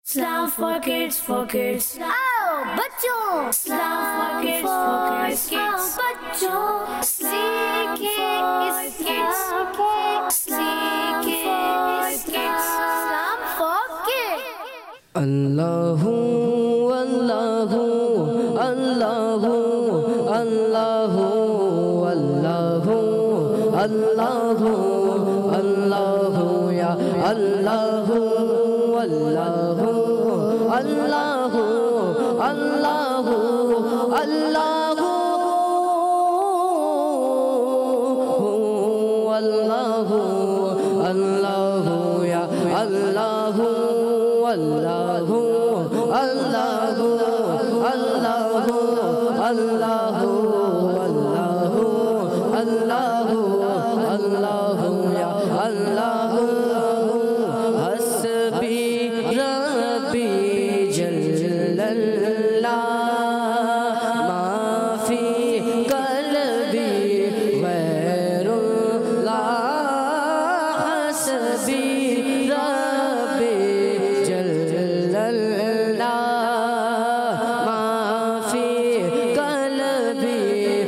Islam for kids, for kids. आओ बच्चों, Islam for kids, for kids. बच्चों, सीखे Islam for kids. अल्लाहु अल्लाहु अल्लाहु अल्लाहु अल्लाहु अल्लाहु अल्लाहु या अल्लाहु अल्लाहु अल्लाहु अल्लाहु अल्लाहु अल्लाहु अल्लाहु या अल्लाहु अल्लाहु अल्लाहु अल्लाहु अल्लाहु अल्लाहु अल्लाहु अल्लाहु या अल्लाहु हस्बी रब्बी जल्लल्लाह माफी कल्बी गैरुल्लाह हस्बी रब्बी जल्लल्लाह माफी कल्बी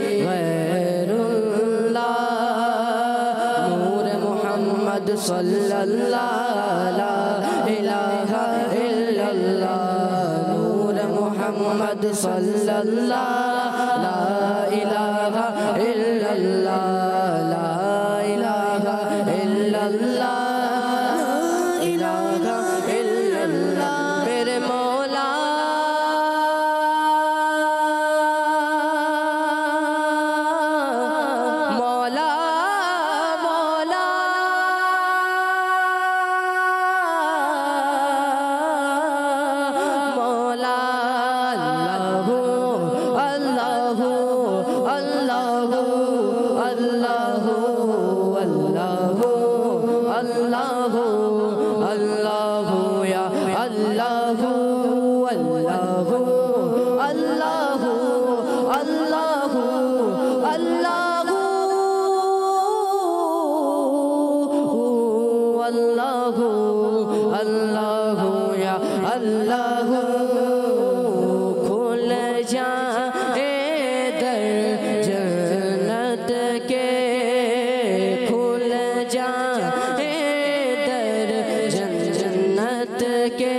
गैरुल्लाह नूर मुहम्मद सल्लल्लाहु ला इलाहा इल्लल्लाह नूर मुहम्मद सल्लल्लाहु ला इलाहा इल्लल्लाह ला इलाहा इल्लल्लाह इलाहा इल्लल्लाह मेरे मौला मौला मौला मौला अल्लाहु अल्लाहु अल्लाहु अल्लाहु अल्लाहु अल्लाहु या अल्लाहु अल्लाहु अल्लाहु अल्लाहु अल्लाहु अल्लाहु अल्लाहु या अल्लाहु खुल जाए दर जन्नत के खुल जाए दर जन्नत के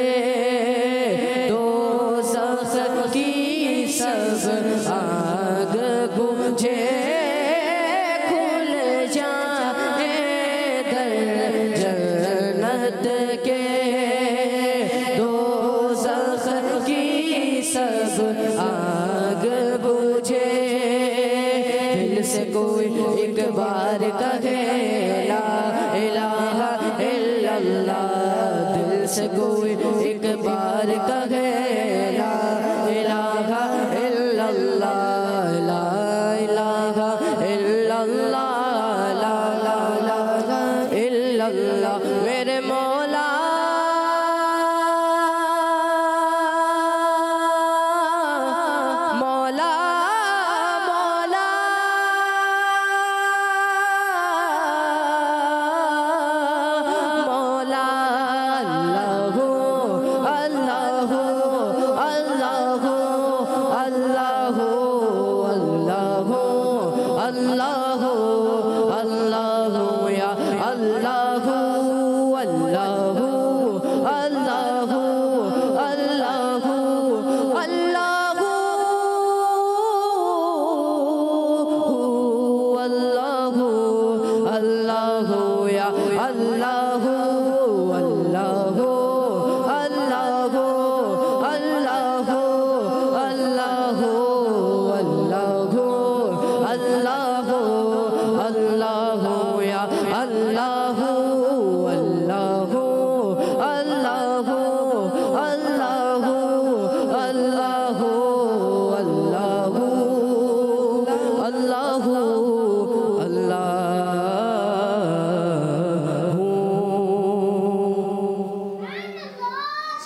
दोज़ख की सब आग बुझे खुल जाए दर जन्नत के दोज़ख की सब आग बुझे दिल से कोई एक बार कहे ला इलाहा इल्लल्लाह दिल से कोई एक बार कहे ला इलाहा इल्लल्लाह ला इलाहा इल्लल्लाह ला इलाहा इल्लल्लाह मेरे मौला मौला मौला मौला अल्लाहु अल्लाहु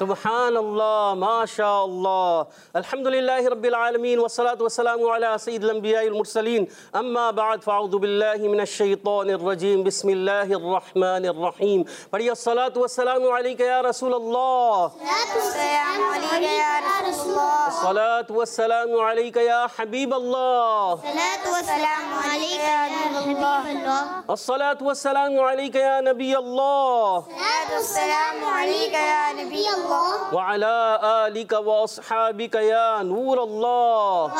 सुब्हान अल्लाह, माशा अल्लाह, अल्हम्दुलिल्लाहि रब्बिल आलमीन, वस्सलातु वस्सलामु अला सय्यिदिल अंबियाइल मुरसलीन, अम्मा बाद, फ़अऊज़ु बिल्लाहि मिनश शैतानिर रजीम, बिस्मिल्लाहिर रहमानिर रहीम। पढ़िए अस्सलातु वस्सलामु अलैका या रसूल अल्लाह, अस्सलातु वस्सलामु अलैका या हबीब अल्लाह, अस्सलातु वस्सलामु अलैका या नबी अल्लाह, व अला आलिका व अस्हाबिका या नूर अल्लाह।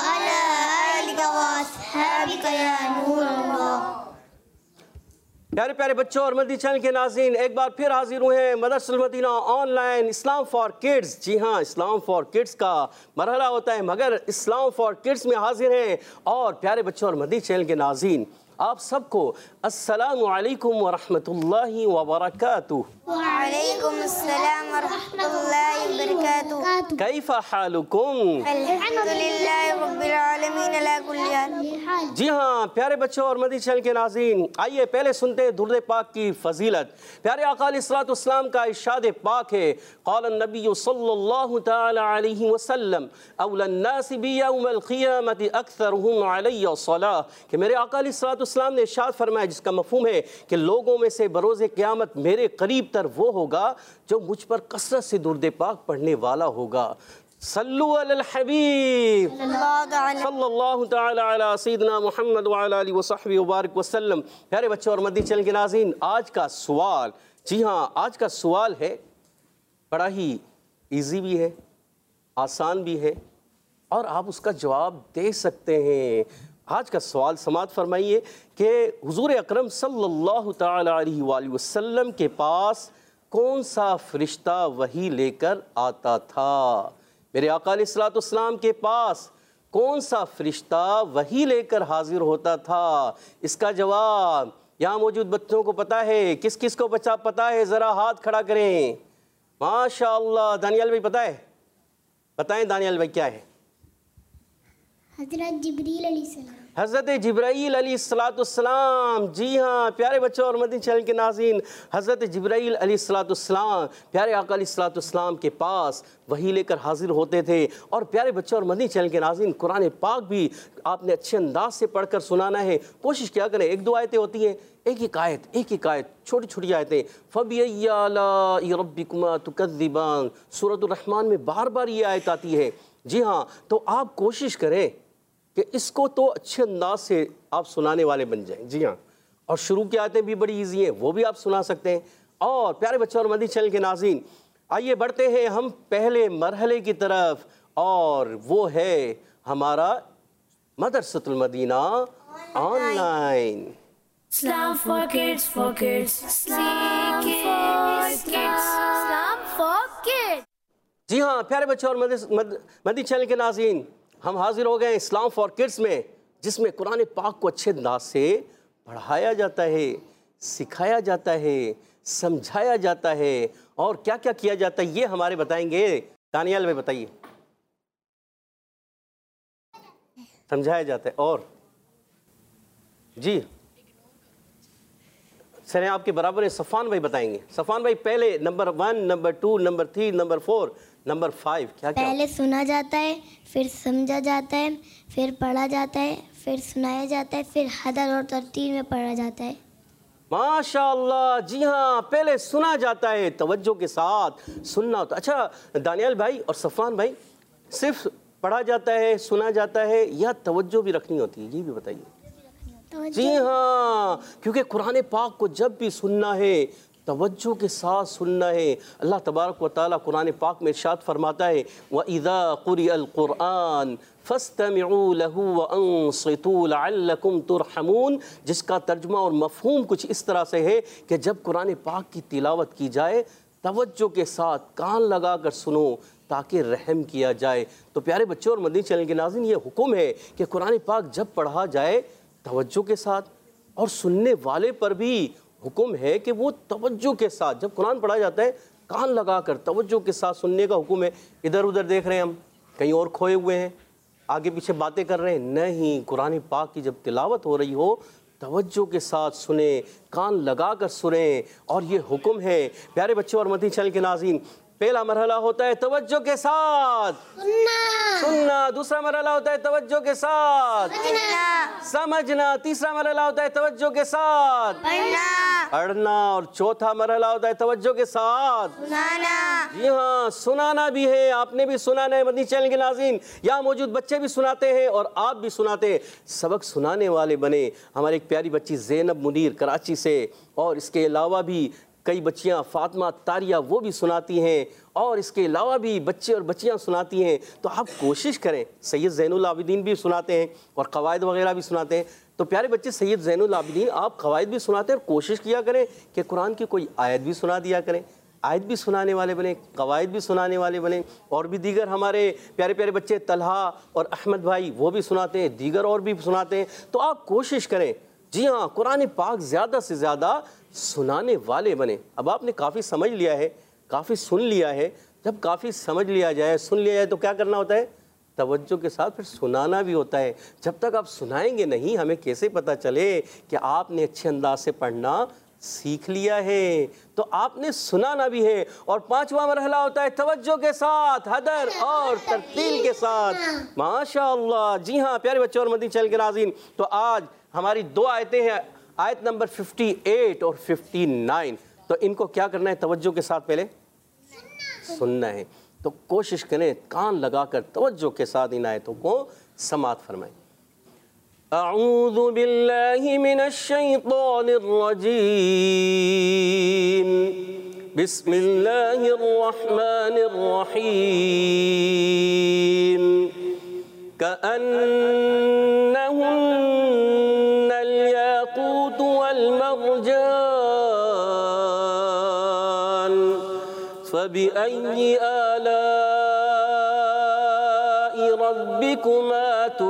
प्यारे प्यारे बच्चों और मदनी चैनल के नाज़रीन, एक बार फिर हाजिर हुए हैं Madrasatul Madina online Islam for kids. जी हाँ, इस्लाम फॉर किड्स का मरहला होता है, मगर इस्लाम फॉर किड्स में हाजिर हैं। और प्यारे बच्चों और मदनी चैनल के नाज़रीन, आप सबको अस्सलामु अलैकुम व रहमतुल्लाहि व बरकातुहू। वालेकुम अस्सलाम व रहमतुल्लाहि व बरकातुहू। कैफ़ा हालुकुम? अल्हम्दुलिल्लाहि रब्बिल आलमीन अला कुल्ली हाल। जी हाँ प्यारे बच्चों और मदनी चैनल के नाज़रीन, आइए पहले सुनते हैं दुरूद पाक की फजीलत। प्यारे आका अलैहिस्सलाम का इरशाद पाक है, क़ाल नबी सल्लल्लाहु तआला अलैहि वसल्लम औलन नासि बि यौमल क़ियामति अक्सरुहुम अलैया सलाह, कि मेरे आका अलैहिस्सलाम ने इरशाद फरमाया, जिसका मफ़हूम है कि लोगों में से बरोज़े क़यामत मेरे करीब तर वो होगा जो मुझ पर कसरत से दुरूद पाक पढ़ने वाला होगा। सल्लु अलल हबीब सल्लल्लाहु तआला अला सय्यिदिना मुहम्मद व अला आलिहि व सहबिहि व बारिक वसल्लम। प्यारे बच्चों और मदनी चैनल के नाज़रीन, आज का सवाल, जी हाँ, आज का सवाल है बड़ा ही इजी भी है, आसान भी है, और आप उसका जवाब दे सकते हैं। आज का सवाल समाअत फरमाइए कि हुज़ूर अकरम सल्लल्लाहु तआला अलैहि वसल्लम के पास कौन सा फ़रिश्ता वही लेकर आता था? मेरे आका अलैहिस्सलाम के पास कौन सा फ़रिश्ता वही लेकर हाजिर होता था? इसका जवाब यहाँ मौजूद बच्चों को पता है? किस किस को बच्चा पता है? ज़रा हाथ खड़ा करें। माशाअल्लाह, दानियाल भाई पता है? बताएं दानियाल भाई, क्या है? हज़रत जिब्रील अलैहिस्सलाम। हज़रत जिब्राईल अलैहिस्सलाम। जी हाँ प्यारे बच्चों और मदनी चैनल के नाज़रीन, हज़रत जिब्राईल अलैहिस्सलाम प्यारे आका अलैहिस्सलाम के पास वही लेकर हाजिर होते थे। और प्यारे बच्चों और मदनी चैनल के नाज़रीन, कुरान पाक भी आपने अच्छे अंदाज से पढ़कर सुनाना है। कोशिश क्या करें, एक दो आयतें होती हैं, एक एक आयत, छोटी छोटी आयतें। फ़बिअय्यि आलाइ रब्बिकुमा तुकज़्ज़िबान, सूरतुर रहमान में बार बार ये आयत आती है। जी हाँ, तो आप कोशिश करें कि इसको तो अच्छे अंदाज से आप सुनाने वाले बन जाएं। जी हाँ, और शुरू की आयतें भी बड़ी इजी हैं, वो भी आप सुना सकते हैं। और प्यारे बच्चों और मदनी चैनल के नाज़रीन, आइए बढ़ते हैं हम पहले मरहले की तरफ, और वो है हमारा Madrasatul Madina online. Islam for kids, for kids. Islam for kids. जी हाँ प्यारे बच्चों और मदनी चैनल के नाज़रीन, हम हाजिर हो गए इस्लाम फॉर किड्स में, जिसमें कुरान पाक को अच्छे अंदाज से पढ़ाया जाता है, सिखाया जाता है, समझाया जाता है, और क्या क्या किया जाता है ये हमारे बताएंगे। दानियाल भाई बताइए। समझाया जाता है और जी सर आपके बराबर है सफ़ान भाई बताएंगे। सफ़ान भाई पहले number 1, number 2, number 3, number 4, number 5 क्या क्या? पहले सुना जाता है, फिर समझा जाता है, फिर पढ़ा जाता है, फिर सुनाया जाता है, फिर हदर और तरतील में पढ़ा जाता है। माशाअल्लाह। जी हाँ, पहले सुना जाता है, तवज्जो के साथ सुनना होता। अच्छा दानियाल भाई और सफ़ान भाई, सिर्फ पढ़ा जाता है, सुना जाता है, या तवज्जो भी रखनी होती है? ये भी बताइए। जी हाँ, क्योंकि कुरान पाक को जब भी सुनना है तवज्जो के साथ सुनना है। अल्लाह तबारक व तआला कुरान पाक में इरशाद फरमाता है, वइज़ा क़ुरिअल क़ुरआन फ़स्तमिऊ लहू व अंसितू लअल्लकुम तुरहमून, जिसका तर्जुमा और मफ़हूम कुछ इस तरह से है कि जब कुरान पाक की तिलावत की जाए तवज्जो के साथ कान लगा कर सुनो ताकि रहम किया जाए। तो प्यारे बच्चों और मदनी चैनल के नाज़रीन, ये हुक्म है कि कुरान पाक जब पढ़ा जाए तवज्जो के साथ, और सुनने वाले पर भी हुक्म है कि वो तवज्जो के साथ, जब कुरान पढ़ा जाता है कान लगाकर तवज्जो के साथ सुनने का हुक्म है। इधर उधर देख रहे हैं हम, कहीं और खोए हुए हैं, आगे पीछे बातें कर रहे हैं, नहीं, कुरान पाक की जब तिलावत हो रही हो तवज्जो के साथ सुने, कान लगा कर सुने। और ये हुक्म है प्यारे बच्चों और मदनी चैनल के नाज़रीन पहला मरहला होता है तवज्जो के साथ सुनना, दूसरा मरहला होता है तवज्जो के साथ समझना, तीसरा मरहला होता है तवज्जो के साथ पढ़ना, और चौथा मरहला होता है तवज्जो के साथ सुनाना। जी हाँ, सुनाना भी है, आपने भी सुनाना है। मदनी चैनल के नाज़रीन, यहाँ मौजूद बच्चे भी सुनाते हैं और आप भी सुनाते हैं। सबक सुनाने वाले बने। हमारी एक प्यारी बच्ची ज़ैनब मुनीर कराची से, और इसके अलावा भी कई बच्चियां फातिमा तारिया वो भी सुनाती हैं, और इसके अलावा भी बच्चे और बच्चियां सुनाती हैं। तो आप कोशिश करें, सैयद ज़ैनुल आबिदीन भी सुनाते हैं और क़वायद वगैरह भी सुनाते हैं। तो प्यारे बच्चे, सैयद ज़ैनुल आबिदीन आप क़वायद भी सुनाते हैं, और कोशिश किया करें कि कुरान की कोई आयत भी सुना दिया करें। आयत भी सुनाने वाले बने, क़वायद भी सुनाने वाले बने। और भी दीगर हमारे प्यारे प्यारे बच्चे तलहा और अहमद भाई वो भी सुनाते हैं, दीगर और भी सुनाते हैं। तो आप कोशिश करें, जी हाँ, कुरान पाक ज़्यादा से ज़्यादा सुनाने वाले बने। अब आपने काफ़ी समझ लिया है, काफ़ी सुन लिया है। जब काफ़ी समझ लिया जाए, सुन लिया जाए, तो क्या करना होता है? तवज्जो के साथ फिर सुनाना भी होता है। जब तक आप सुनाएंगे नहीं, हमें कैसे पता चले कि आपने अच्छे अंदाज से पढ़ना सीख लिया है? तो आपने सुनाना भी है। और पांचवा मरहला होता है तवज्जो के साथ, हदर और तरतील के साथ। माशाअल्लाह। जी हाँ प्यारे बच्चों और मदनी चैनल के नाज़रीन, तो आज हमारी दो आयतें हैं, आयत नंबर 58 और 59। तो इनको क्या करना है? तवज्जो के साथ पहले सुनना है। तो कोशिश करें कान लगाकर तवज्जो के साथ इन आयतों को समाअत फरमाएं। अऊज़ु बिल्लाहि मिनश शैतानिर रजीम, बिस्मिल्लाहिर रहमानिर रहीम, कअन्नहुन्नल याक़ूत वल मरजान, फबिअय्यि आलाइ रब्बिकुमा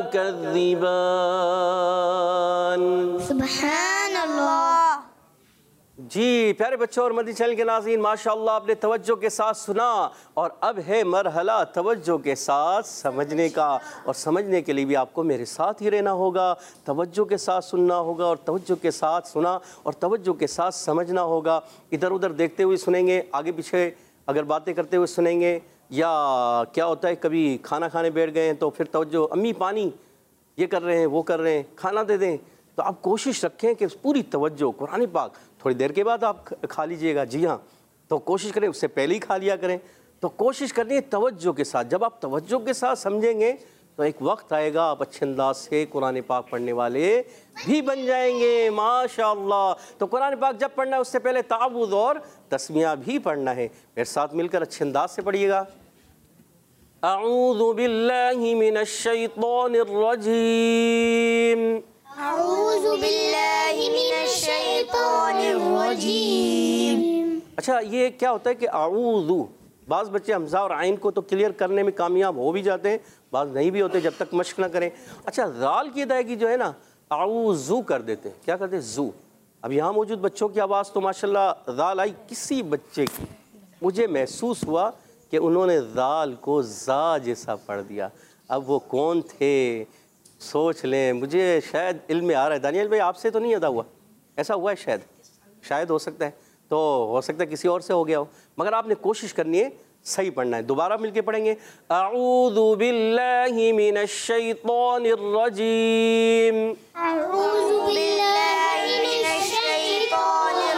तुकज़्ज़िबान। सुब्हानअल्लाह। जी प्यारे बच्चों और मदनी चैनल के नाज़रीन, माशाअल्लाह आपने तवज्जो के साथ सुना। और अब है मरहला तवज्जो के साथ समझने का। और समझने के लिए भी आपको मेरे साथ ही रहना होगा, तवज्जो के साथ सुनना होगा, और तवज्जो के साथ सुना और तवज्जो के साथ समझना होगा। इधर उधर देखते हुए सुनेंगे, आगे पीछे अगर बातें करते हुए सुनेंगे, या क्या होता है कभी खाना खाने बैठ गए हैं तो फिर तवज्जो, अम्मी पानी, ये कर रहे हैं वो कर रहे हैं, खाना दे दें। तो आप कोशिश रखें कि पूरी तवज्जो कुरान पाक थोड़ी देर के बाद आप खा लीजिएगा। जी हाँ, तो कोशिश करें उससे पहले ही खा लिया करें। तो कोशिश करनी है तवज्जो के साथ। जब आप तवज्जो के साथ समझेंगे तो एक वक्त आएगा आप अच्छे अंदाज से कुरान पाक पढ़ने वाले भी बन जाएंगे। माशाअल्लाह। तो कुरान पाक जब पढ़ना है उससे पहले तावुज़ और तस्मिया भी पढ़ना है। मेरे साथ मिलकर अच्छे अंदाज से पढ़िएगा। अऊज़ु बिल्लाहि मिनश शैतानिर रजीम, अऊज़ु बिल्लाहि मिनश शैतानिर रजीम। अच्छा, ये क्या होता है कि आऊज़ु, बाज़ बच्चे हमज़ा और आइन को तो क्लियर करने में कामयाब हो भी जाते हैं, बाज़ नहीं भी होते जब तक मश्क ना करें। अच्छा, ज़ाल की अदायगी जो है ना, आऊज़ु कर देते हैं। क्या करते हैं? ज़ू। अब यहाँ मौजूद बच्चों की आवाज़ तो माशाल्लाह ज़ाल आई। किसी बच्चे की मुझे महसूस हुआ कि उन्होंने ज़ाल को ज़ा जैसा पढ़ दिया। अब वो कौन थे सोच लें। मुझे शायद इल्म में आ रहा है, दानियल भाई आपसे तो नहीं अदा हुआ? ऐसा हुआ है शायद हो सकता है, तो हो सकता है किसी और से हो गया हो, मगर आपने कोशिश करनी है सही पढ़ना है। दोबारा मिलके पढ़ेंगे। अऊज़ु बिल्लाहि मिनश शैतानिर रजीम, अऊज़ु बिल्लाहि मिनश शैतानिर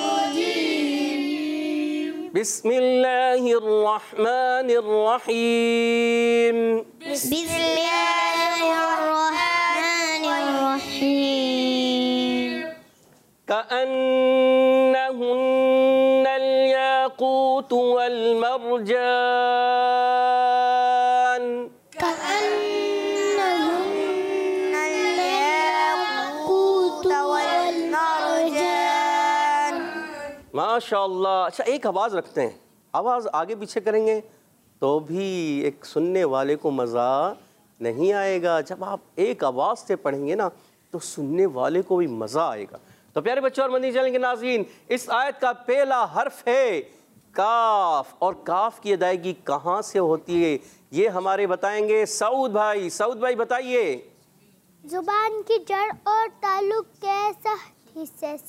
रजीम, बिस्मिल्लाहिर रहमानिर रहीम, बिस्मिल्लाहिर रहमानिर रहीम, कअन्नहुन्नल याक़ूत वल मरजान, कअन्नहुन्नल याक़ूत वल मरजान। माशाअल्लाह। अच्छा, एक आवाज़ रखते हैं, आवाज़ आगे पीछे करेंगे तो भी एक सुनने वाले को मज़ा नहीं आएगा। जब आप एक आवाज़ से पढ़ेंगे ना तो सुनने वाले को भी मज़ा आएगा। तो प्यारे बच्चों और मदनी चैनल के नाज़रीन, इस आयत का पहला हर्फ है काफ। और काफ की अदायगी कहाँ से होती है ये हमारे बताएंगे सऊद भाई। सऊद भाई बताइए। जुबान की जड़ और ताल्लुक के सख्त हिस्से से।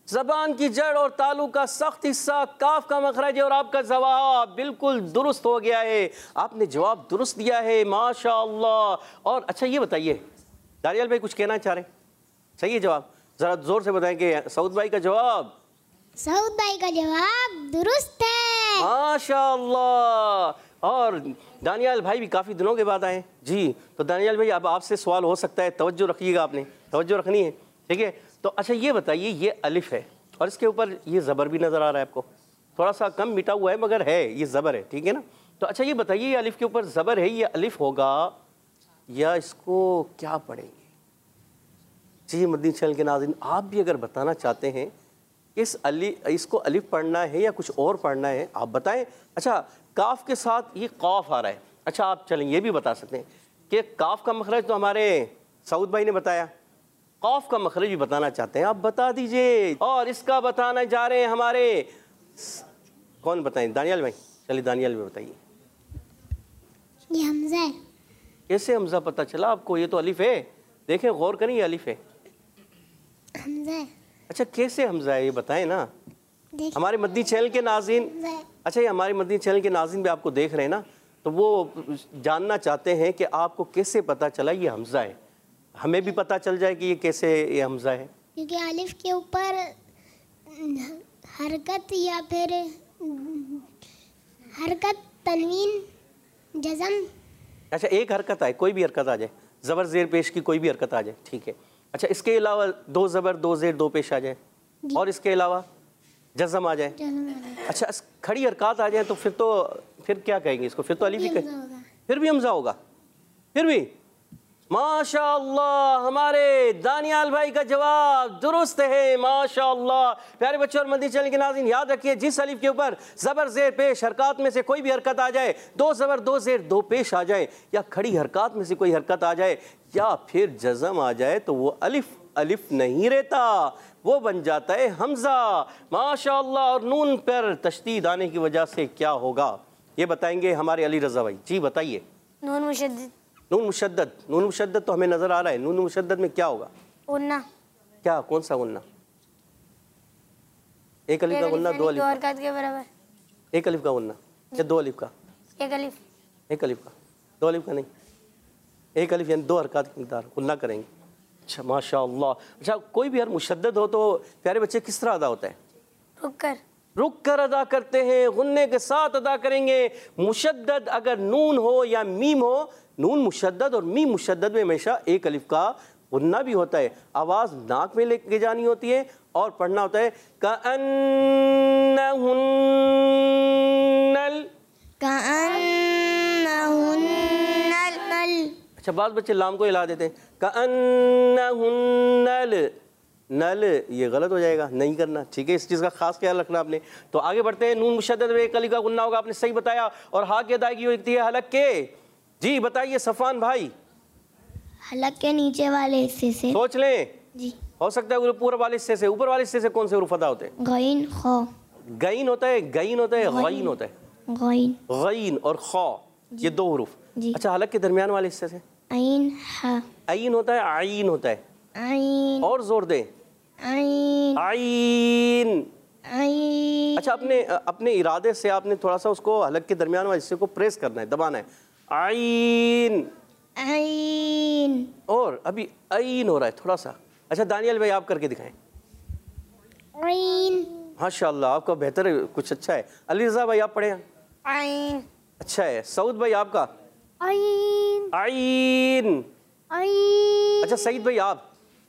ज़बान की जड़ और तालु का सख्त हिस्सा काफ का मखरज है और आपका जवाब बिल्कुल दुरुस्त हो गया है। आपने जवाब दुरुस्त दिया है, माशाअल्लाह। और अच्छा ये बताइए, दानियाल भाई कुछ कहना चाह रहे हैं? सही है जवाब? ज़रा ज़ोर से बताएं कि सऊद भाई का जवाब? सऊद भाई का जवाब दुरुस्त है। माशाअल्लाह। और दानियाल भाई भी काफ़ी दिनों के बाद आए जी। तो दानियाल भाई अब आपसे सवाल हो सकता है, तवज्जो रखिएगा, आपने तवज्जो रखनी है, ठीक है? तो अच्छा ये बताइए, ये अलिफ है और इसके ऊपर ये ज़बर भी नज़र आ रहा है आपको, थोड़ा सा कम मिटा हुआ है मगर है, ये ज़बर है, ठीक है ना? तो अच्छा ये बताइए, ये अलिफ के ऊपर ज़बर है, ये अलिफ होगा या इसको क्या पढ़ेंगे? जी मदनी चैनल के नाज़रीन, आप भी अगर बताना चाहते हैं इसको अलिफ पढ़ना है या कुछ और पढ़ना है, आप बताएं। अच्छा काफ के साथ ये कौफ आ रहा है, अच्छा आप चलें ये भी बता सकते हैं कि काफ का मखरज तो हमारे सऊद भाई ने बताया, कौफ का मखरज भी बताना चाहते हैं, आप बता दीजिए। और इसका बताना जा रहे हैं हमारे, कौन बताएं? दानियाल भाई, चलिए दानियाल भाई बताइए। ये हमजा है। कैसे हमजा पता चला आपको? ये तो अलिफ है, देखें गौर करें, ये अलिफ है, हमजा है। अच्छा कैसे हमजा है ये बताएं ना, हमारे मदनी चैनल के नाज़रीन। अच्छा ये हमारे मदनी चैनल के नाज़रीन भी आपको देख रहे हैं ना, तो वो जानना चाहते हैं कि आपको कैसे पता चला ये हमजा है, हमें भी पता चल जाए कि ये कैसे ये हमजा है। क्योंकि अलिफ के ऊपर हरकत या फिर हरकत, तनवीन, जज़म। अच्छा एक हरकत आए, कोई भी हरकत आ जाए, ज़बर ज़ेर पेश की कोई भी हरकत आ जाए, ठीक है। अच्छा इसके अलावा दो ज़बर दो ज़ेर दो पेश आ जाए, और इसके अलावा जज़म आ जाए। अच्छा खड़ी हरकत आ जाए तो फिर क्या कहेंगे इसको? फिर तो अलिफ ही कहेंगे, फिर भी हमजा होगा, फिर भी। माशाअल्लाह, हमारे दानियाल भाई का जवाब दुरुस्त है, माशाअल्लाह। प्यारे बच्चों और मदनी चैनल के नाज़रीन, याद रखिए जिस अलिफ के ऊपर ज़बर ज़ेर पेश हरकत में से कोई भी हरकत आ जाए, दो ज़बर दो ज़ेर दो पेश आ जाए, या खड़ी हरकत में से कोई हरकत आ जाए, या फिर जज़म आ जाए, तो वो अलिफ नहीं रहता, वो बन जाता है हमजा, माशाअल्लाह। और नून पर तशदीद आने की वजह से क्या होगा ये बताएंगे हमारे अली रज़ा भाई जी, बताइए। नून मुशद्दद। नून मुशद्दद, नून मुशद्दद तो हमें नजर आ रहा है, नून मुशद्दद में क्या होगा? गुन्ना। क्या, कौन सा गुन्ना? एक अलिफ का गुन्ना, दो अलिफ हरकत के बराबर। एक अलिफ का गुन्ना या दो अलिफ का? एक अलिफ। एक अलिफ का, दो अलिफ का नहीं, एक अलिफ यानी दो हरकत की मिक़दार गुन्ना करेंगे। अच्छा माशाअल्लाह। अच्छा कोई भी हर मुशद्दद हो तो प्यारे बच्चे किस तरह अदा होता है? रुक कर अदा करते हैं, गुन्ने के साथ अदा करेंगे। मुशद्दद अगर नून हो या मीम हो, नून मुशद्दद और मीम मुशद्दद में हमेशा एक अलिफ का गुन्ना भी होता है, आवाज़ नाक में लेके जानी होती है और पढ़ना होता है कअन्नहुन्नल। अच्छा बाज़ बच्चे लाम को हिला देते हैं, कअन्नहुन्नल, नल, ये गलत हो जाएगा, नहीं करना, ठीक है, इस चीज़ का खास ख्याल रखना आपने। तो आगे बढ़ते हैं, नून मुशद्दद में एक अलिफ का गुन्ना होगा, आपने सही बताया। और हा की अदायगी होती है हलक के। जी बताइए सफ़ान भाई। हलक के नीचे वाले हिस्से से। सोच लें जी। हो सकता है ऊपर वाले हिस्से से, ऊपर वाले हिस्से से कौन से हुरूफ अदा होते हैं? गईन, खौ। गईन होता है, गईन होता है, गईन होता है, गईन, गईन और खौ, ये दो हुरूफ। अच्छा हलक के दरमियान वाले हिस्से से? आइन, हा। आइन होता है, आइन होता है, आइन, और जोर दें, आइन, आइन। आइन। अच्छा अपने इरादे से आपने थोड़ा सा उसको हलक के दरमियान वाले हिस्से को प्रेस करना है, दबाना है, आइन, आइन। और अभी आइन हो रहा है थोड़ा सा। अच्छा दानियाल भाई आप करके दिखाएं। आइन। माशाअल्लाह आपका बेहतर है, कुछ अच्छा है। अली रज़ा भाई आप पढ़े? आइन। अच्छा है। सऊद भाई आपका? आइन, आइन। आइन। अच्छा सईद भाई आप?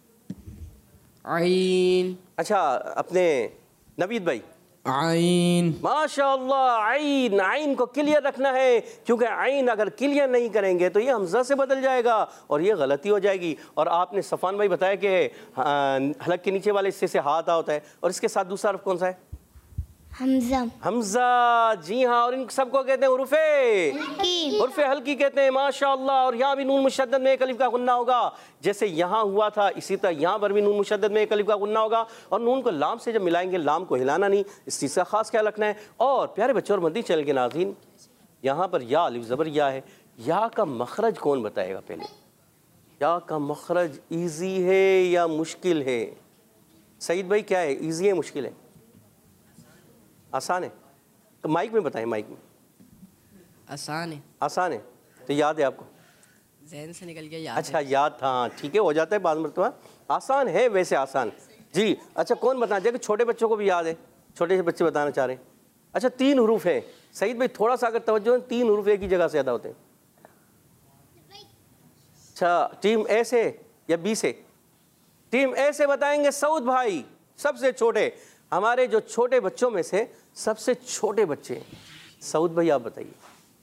आइन। अच्छा अपने नवीद भाई? आइन। माशाअल्लाह, आइन, आइन को क्लियर रखना है, क्योंकि आइन अगर क्लियर नहीं करेंगे तो ये हमजा से बदल जाएगा और ये गलती हो जाएगी। और आपने सफ़ान भाई बताया कि हलक के नीचे वाले हिस्से से हाथ होता है, और इसके साथ दूसरा हर्फ कौन सा है? हमजा। हमजा, जी हाँ, और इन सबको कहते हैं उर्फ़े हल्की कहते हैं, माशाअल्लाह। और यहाँ भी नून मुशद्दद में एक अलिफ का गुन्ना होगा, जैसे यहाँ हुआ था इसी तरह यहाँ पर भी नून मुशद्दद में एक अलिफ का गुन्ना होगा। और नून को लाम से जब मिलाएंगे, लाम को हिलाना नहीं, इस चीज़ का खास ख्याल रखना है। और प्यारे बच्चों और मदनी चैनल के नाज़रीन, यहाँ पर या अलिफ ज़बर या है, या का मखरज कौन बताएगा? पहले या का मखरज ईजी है या मुश्किल है? सईद भाई क्या है, इजी है मुश्किल है? आसान है? तो माइक में बताएं, माइक में। आसान है। आसान है तो याद है आपको? जहन से निकल गया, याद अच्छा है। याद था, हाँ ठीक है, हो जाता है बाद मरतबा। आसान है वैसे, आसान जी। अच्छा कौन बताना चाहिए? छोटे बच्चों को भी याद है, छोटे से बच्चे बताना चाह रहे हैं। अच्छा 3 हरूफ है सईद भाई, थोड़ा सा अगर तवज्जो है, 3 हरूफ एक ही जगह से अदा होते हैं। अच्छा टीम ए से या बी से? टीम ए से बताएंगे सऊद भाई, सबसे छोटे, हमारे जो छोटे बच्चों में से सबसे छोटे बच्चे हैं। सऊद भाई आप बताइए।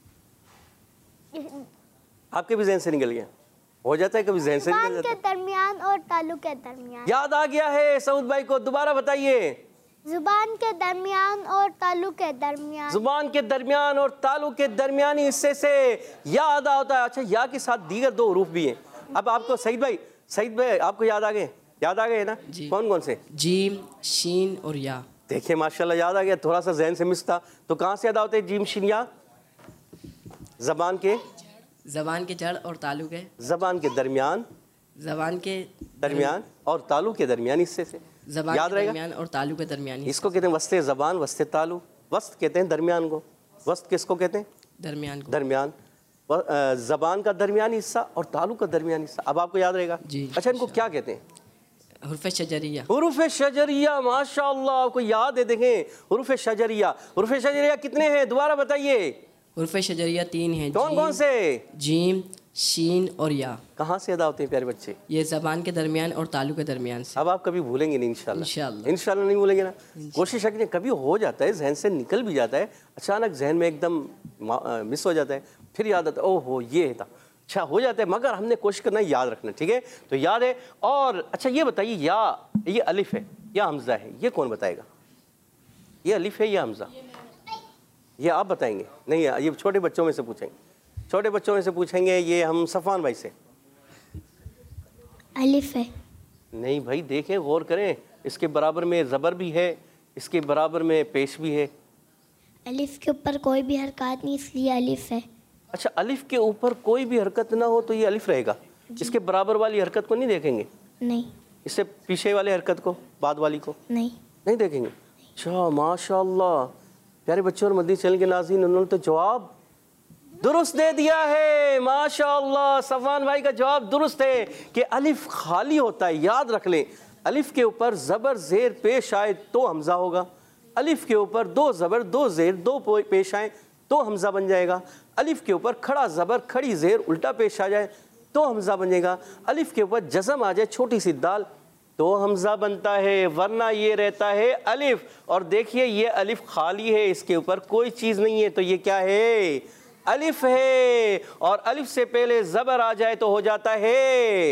आपके भी जहन से निकल गया? हो जाता है कभी जहन से निकल जाता है। दरमियान और तालु के दरमियान। याद आ गया है सऊद भाई को, दोबारा बताइए। जुबान के दरमियान और तालु के दरमियान। जुबान के दरमियान और तालु के दरमियानी हिस्से से या अदा होता है। अच्छा या के साथ दीगर 2 हरूफ भी हैं। अब आपको सईद भाई आपको याद आ गए? याद आ गए ना? कौन कौन से? जीम, शीन और या। देखिए माशाल्लाह याद आ गया, थोड़ा सा जहन से मिस था। तो कहाँ से अदा होते हैं जीम शीन या? जबान के जड़ और तालु के। जबान के दरमियान। जबान के दरमियान और तालु के दरमियान हिस्से से। जबान याद के रहेगा? दरमियान और तालु के दरमियान। इसको कहते हैं वस्ते जबान, वस्ते तालु। वस्त कहते हैं दरमियान को, वस्त किसको कहते हैं? दरमियान को। दरमियान। जबान का दरमियानी हिस्सा और तालु का दरमियानी हिस्सा। अब आपको याद रहेगा जी। अच्छा इनको क्या कहते हैं? हुर्फ शजरिया। हुरूफ शजरिया, माशाअल्लाह आपको याद है। देखें हुरूफ शजरिया कितने हैं दोबारा बताइए। हुर्फ शजरिया 3 हैं। कौन कौन से? जीम, शीन और या। कहाँ से अदा होते हैं प्यारे बच्चे? ये जबान के दरमियान और तालु के दरमियान से। अब आप कभी भूलेंगे नहीं इंशाल्लाह। इंशाल्लाह। इंशाल्लाह नहीं भूलेंगे ना? कोशिश है कि कभी हो जाता है, जहन से निकल भी जाता है, अचानक जहन में एकदम मिस हो जाता है, फिर याद आता है ओहो ये था। अच्छा हो जाता है, मगर हमने कोशिश करना है याद रखना, ठीक है? तो याद है। और अच्छा ये बताइए, या ये अलिफ है या हमजा है, ये कौन बताएगा? ये अलिफ है या हमजा? ये आप बताएंगे? नहीं ये छोटे बच्चों में से पूछेंगे, छोटे बच्चों में से पूछेंगे। ये हम सफ़ान भाई से। अलिफ है। नहीं भाई देखें, गौर करें, इसके बराबर में ज़बर भी है, इसके बराबर में पेश भी है। अलिफ के ऊपर कोई भी हरकत नहीं, इसलिए अलिफ है। अच्छा अलिफ के ऊपर कोई भी हरकत ना हो तो ये अलिफ रहेगा। इसके बराबर वाली हरकत को नहीं देखेंगे? नहीं। इससे पीछे वाले हरकत को, बाद वाली को नहीं देखेंगे। अच्छा माशाअल्लाह प्यारे बच्चों और मदनी चैनल के नाज़रीन, उन्होंने तो जवाब दुरुस्त दे दिया है माशाअल्लाह। सफ़ान भाई का जवाब दुरुस्त है कि अलिफ खाली होता है। याद रख लें, अलिफ के ऊपर ज़बर ज़ेर पेश आए तो हमज़ा होगा। अलिफ के ऊपर 2 ज़बर 2 ज़ेर 2 पेश आए तो हमज़ा बन जाएगा। अलिफ के ऊपर खड़ा ज़बर खड़ी ज़ेर उल्टा पेश आ जाए तो हमज़ा बनेगा। अलिफ के ऊपर जज़म आ जाए छोटी सी दाल तो हमज़ा बनता है, वरना ये रहता है अलिफ। और देखिए ये अलिफ खाली है, इसके ऊपर कोई चीज़ नहीं है, तो ये क्या है? अलिफ है। और अलिफ से पहले ज़बर आ जाए तो हो जाता है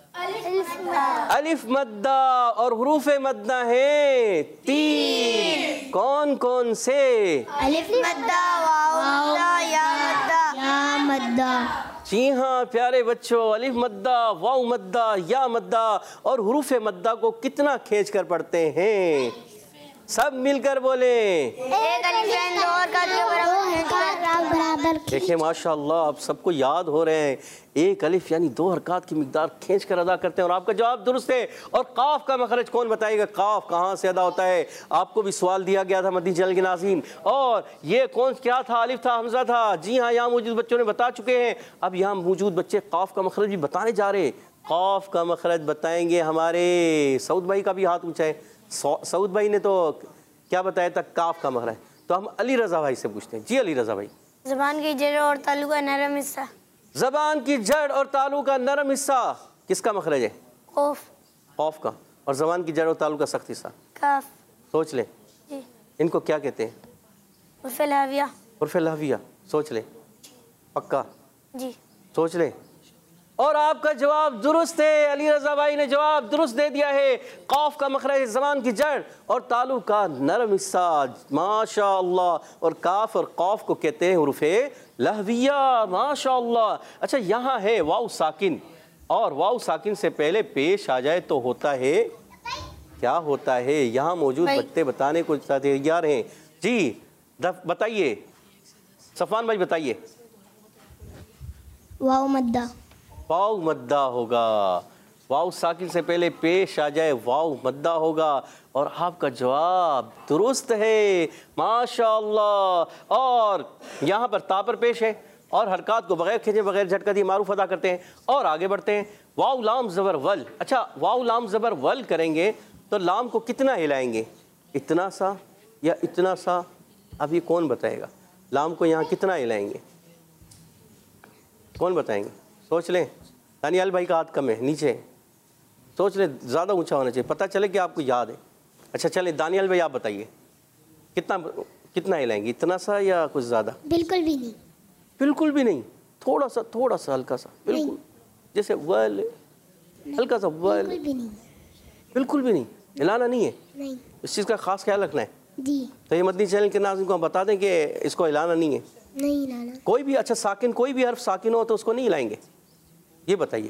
अलिफ मद्दा। और हुरूफ मद्दा है 3। कौन कौन से? अलिफ मद्दा, वाव मद्दा, या मद्दा। जी हाँ प्यारे बच्चों, अलिफ मद्दा, वाव मद्दा, या मद्दा। और हुरूफ मद्दा को कितना खींच कर पढ़ते हैं? सब मिलकर बोले एक अलिफ है, 2 हरकत के बराबर। देखिए माशाअल्लाह आप सबको याद हो रहे हैं। एक अलिफ यानी 2 हरकत की मिकदार खींच कर अदा करते हैं। और आपका जवाब दुरुस्त है। और काफ का मखरज कौन बताएगा? काफ कहाँ से अदा होता है? आपको भी सवाल दिया गया था मदनी चैनल के नाज़रीन। और ये कौन क्या था? अलिफ था, हमजा था? जी हाँ यहाँ मौजूद बच्चों ने बता चुके हैं। अब यहाँ मौजूद बच्चे काफ का मखरज भी बताने जा रहे हैं। काफ का मखरज बताएंगे हमारे सऊद भाई का भी हाथ ऊँचा है। सऊद भाई ने तो क्या बताया था? काफ का मखरज। तो हम अली रज़ा भाई से पूछते हैं। जी अली रज़ा भाई। ज़बान की जड़ और तालु का नरम हिस्सा। ज़बान की जड़ और तालु का नरम हिस्सा किसका मखरज है? कौफ। कौफ का। और ज़बान की जड़ और तालु का सख्त हिस्सा? काफ। सोच ले जी। इनको क्या कहते हैं? हुर्फ लहविया। हुर्फ लहविया। सोच ले पक्का? जी। सोच ले। और आपका जवाब दुरुस्त है। अली रज़ा भाई ने जवाब दुरुस्त दे दिया है। कौफ का मखरज ज़बान की जड़ और तालु का नरम हिस्सा। माशाअल्लाह। और काफ और कौफ को कहते हैं हुरूफ लहविया। माशाअल्लाह। अच्छा यहाँ है वाव साकिन, और वाव साकिन से पहले पेश आ जाए तो होता है क्या होता है? यहाँ मौजूद बच्चे बताने को तैयार हैं। जी बताइए सफ़ान भाई बताइए। वाव मद्दा। वाव मद्दा होगा। वाव साकिन से पहले पेश आ जाए वाव मद्दा होगा और आपका जवाब दुरुस्त है माशाअल्लाह। और यहाँ पर ता पर पेश है और हरकत को बगैर खींचे बगैर झटका दिए मारूफ अदा करते हैं और आगे बढ़ते हैं। वाव लाम ज़बर वल, अच्छा वाव लाम ज़बर वल करेंगे तो लाम को कितना हिलाएंगे, इतना सा या इतना सा? अब ये कौन बताएगा? लाम को यहाँ कितना हिलाएंगे, कौन बताएंगे? सोच लें। दानियाल भाई का हाथ कम है, नीचे सोच लें, ज़्यादा ऊंचा होना चाहिए, पता चले कि आपको याद है। अच्छा चले दानियाल भाई आप बताइए कितना कितना हिलाएंगे, इतना सा या कुछ ज़्यादा? बिल्कुल भी नहीं। बिल्कुल भी नहीं, थोड़ा सा हल्का सा, बिल्कुल जैसे वल, हल्का सा वल। बिल्कुल भी नहीं। बिल्कुल भी नहीं, हिलाना नहीं है। नहीं इस चीज़ का खास ख्याल रखना है। जी तो ये मदनी चैनल के नाज़रीन को हम बता दें कि इसको हिलाना नहीं है। नहीं लाना। कोई भी अच्छा साकिन, कोई भी हर्फ साकिन हो तो उसको नहीं हिलाएंगे, ये बताइए,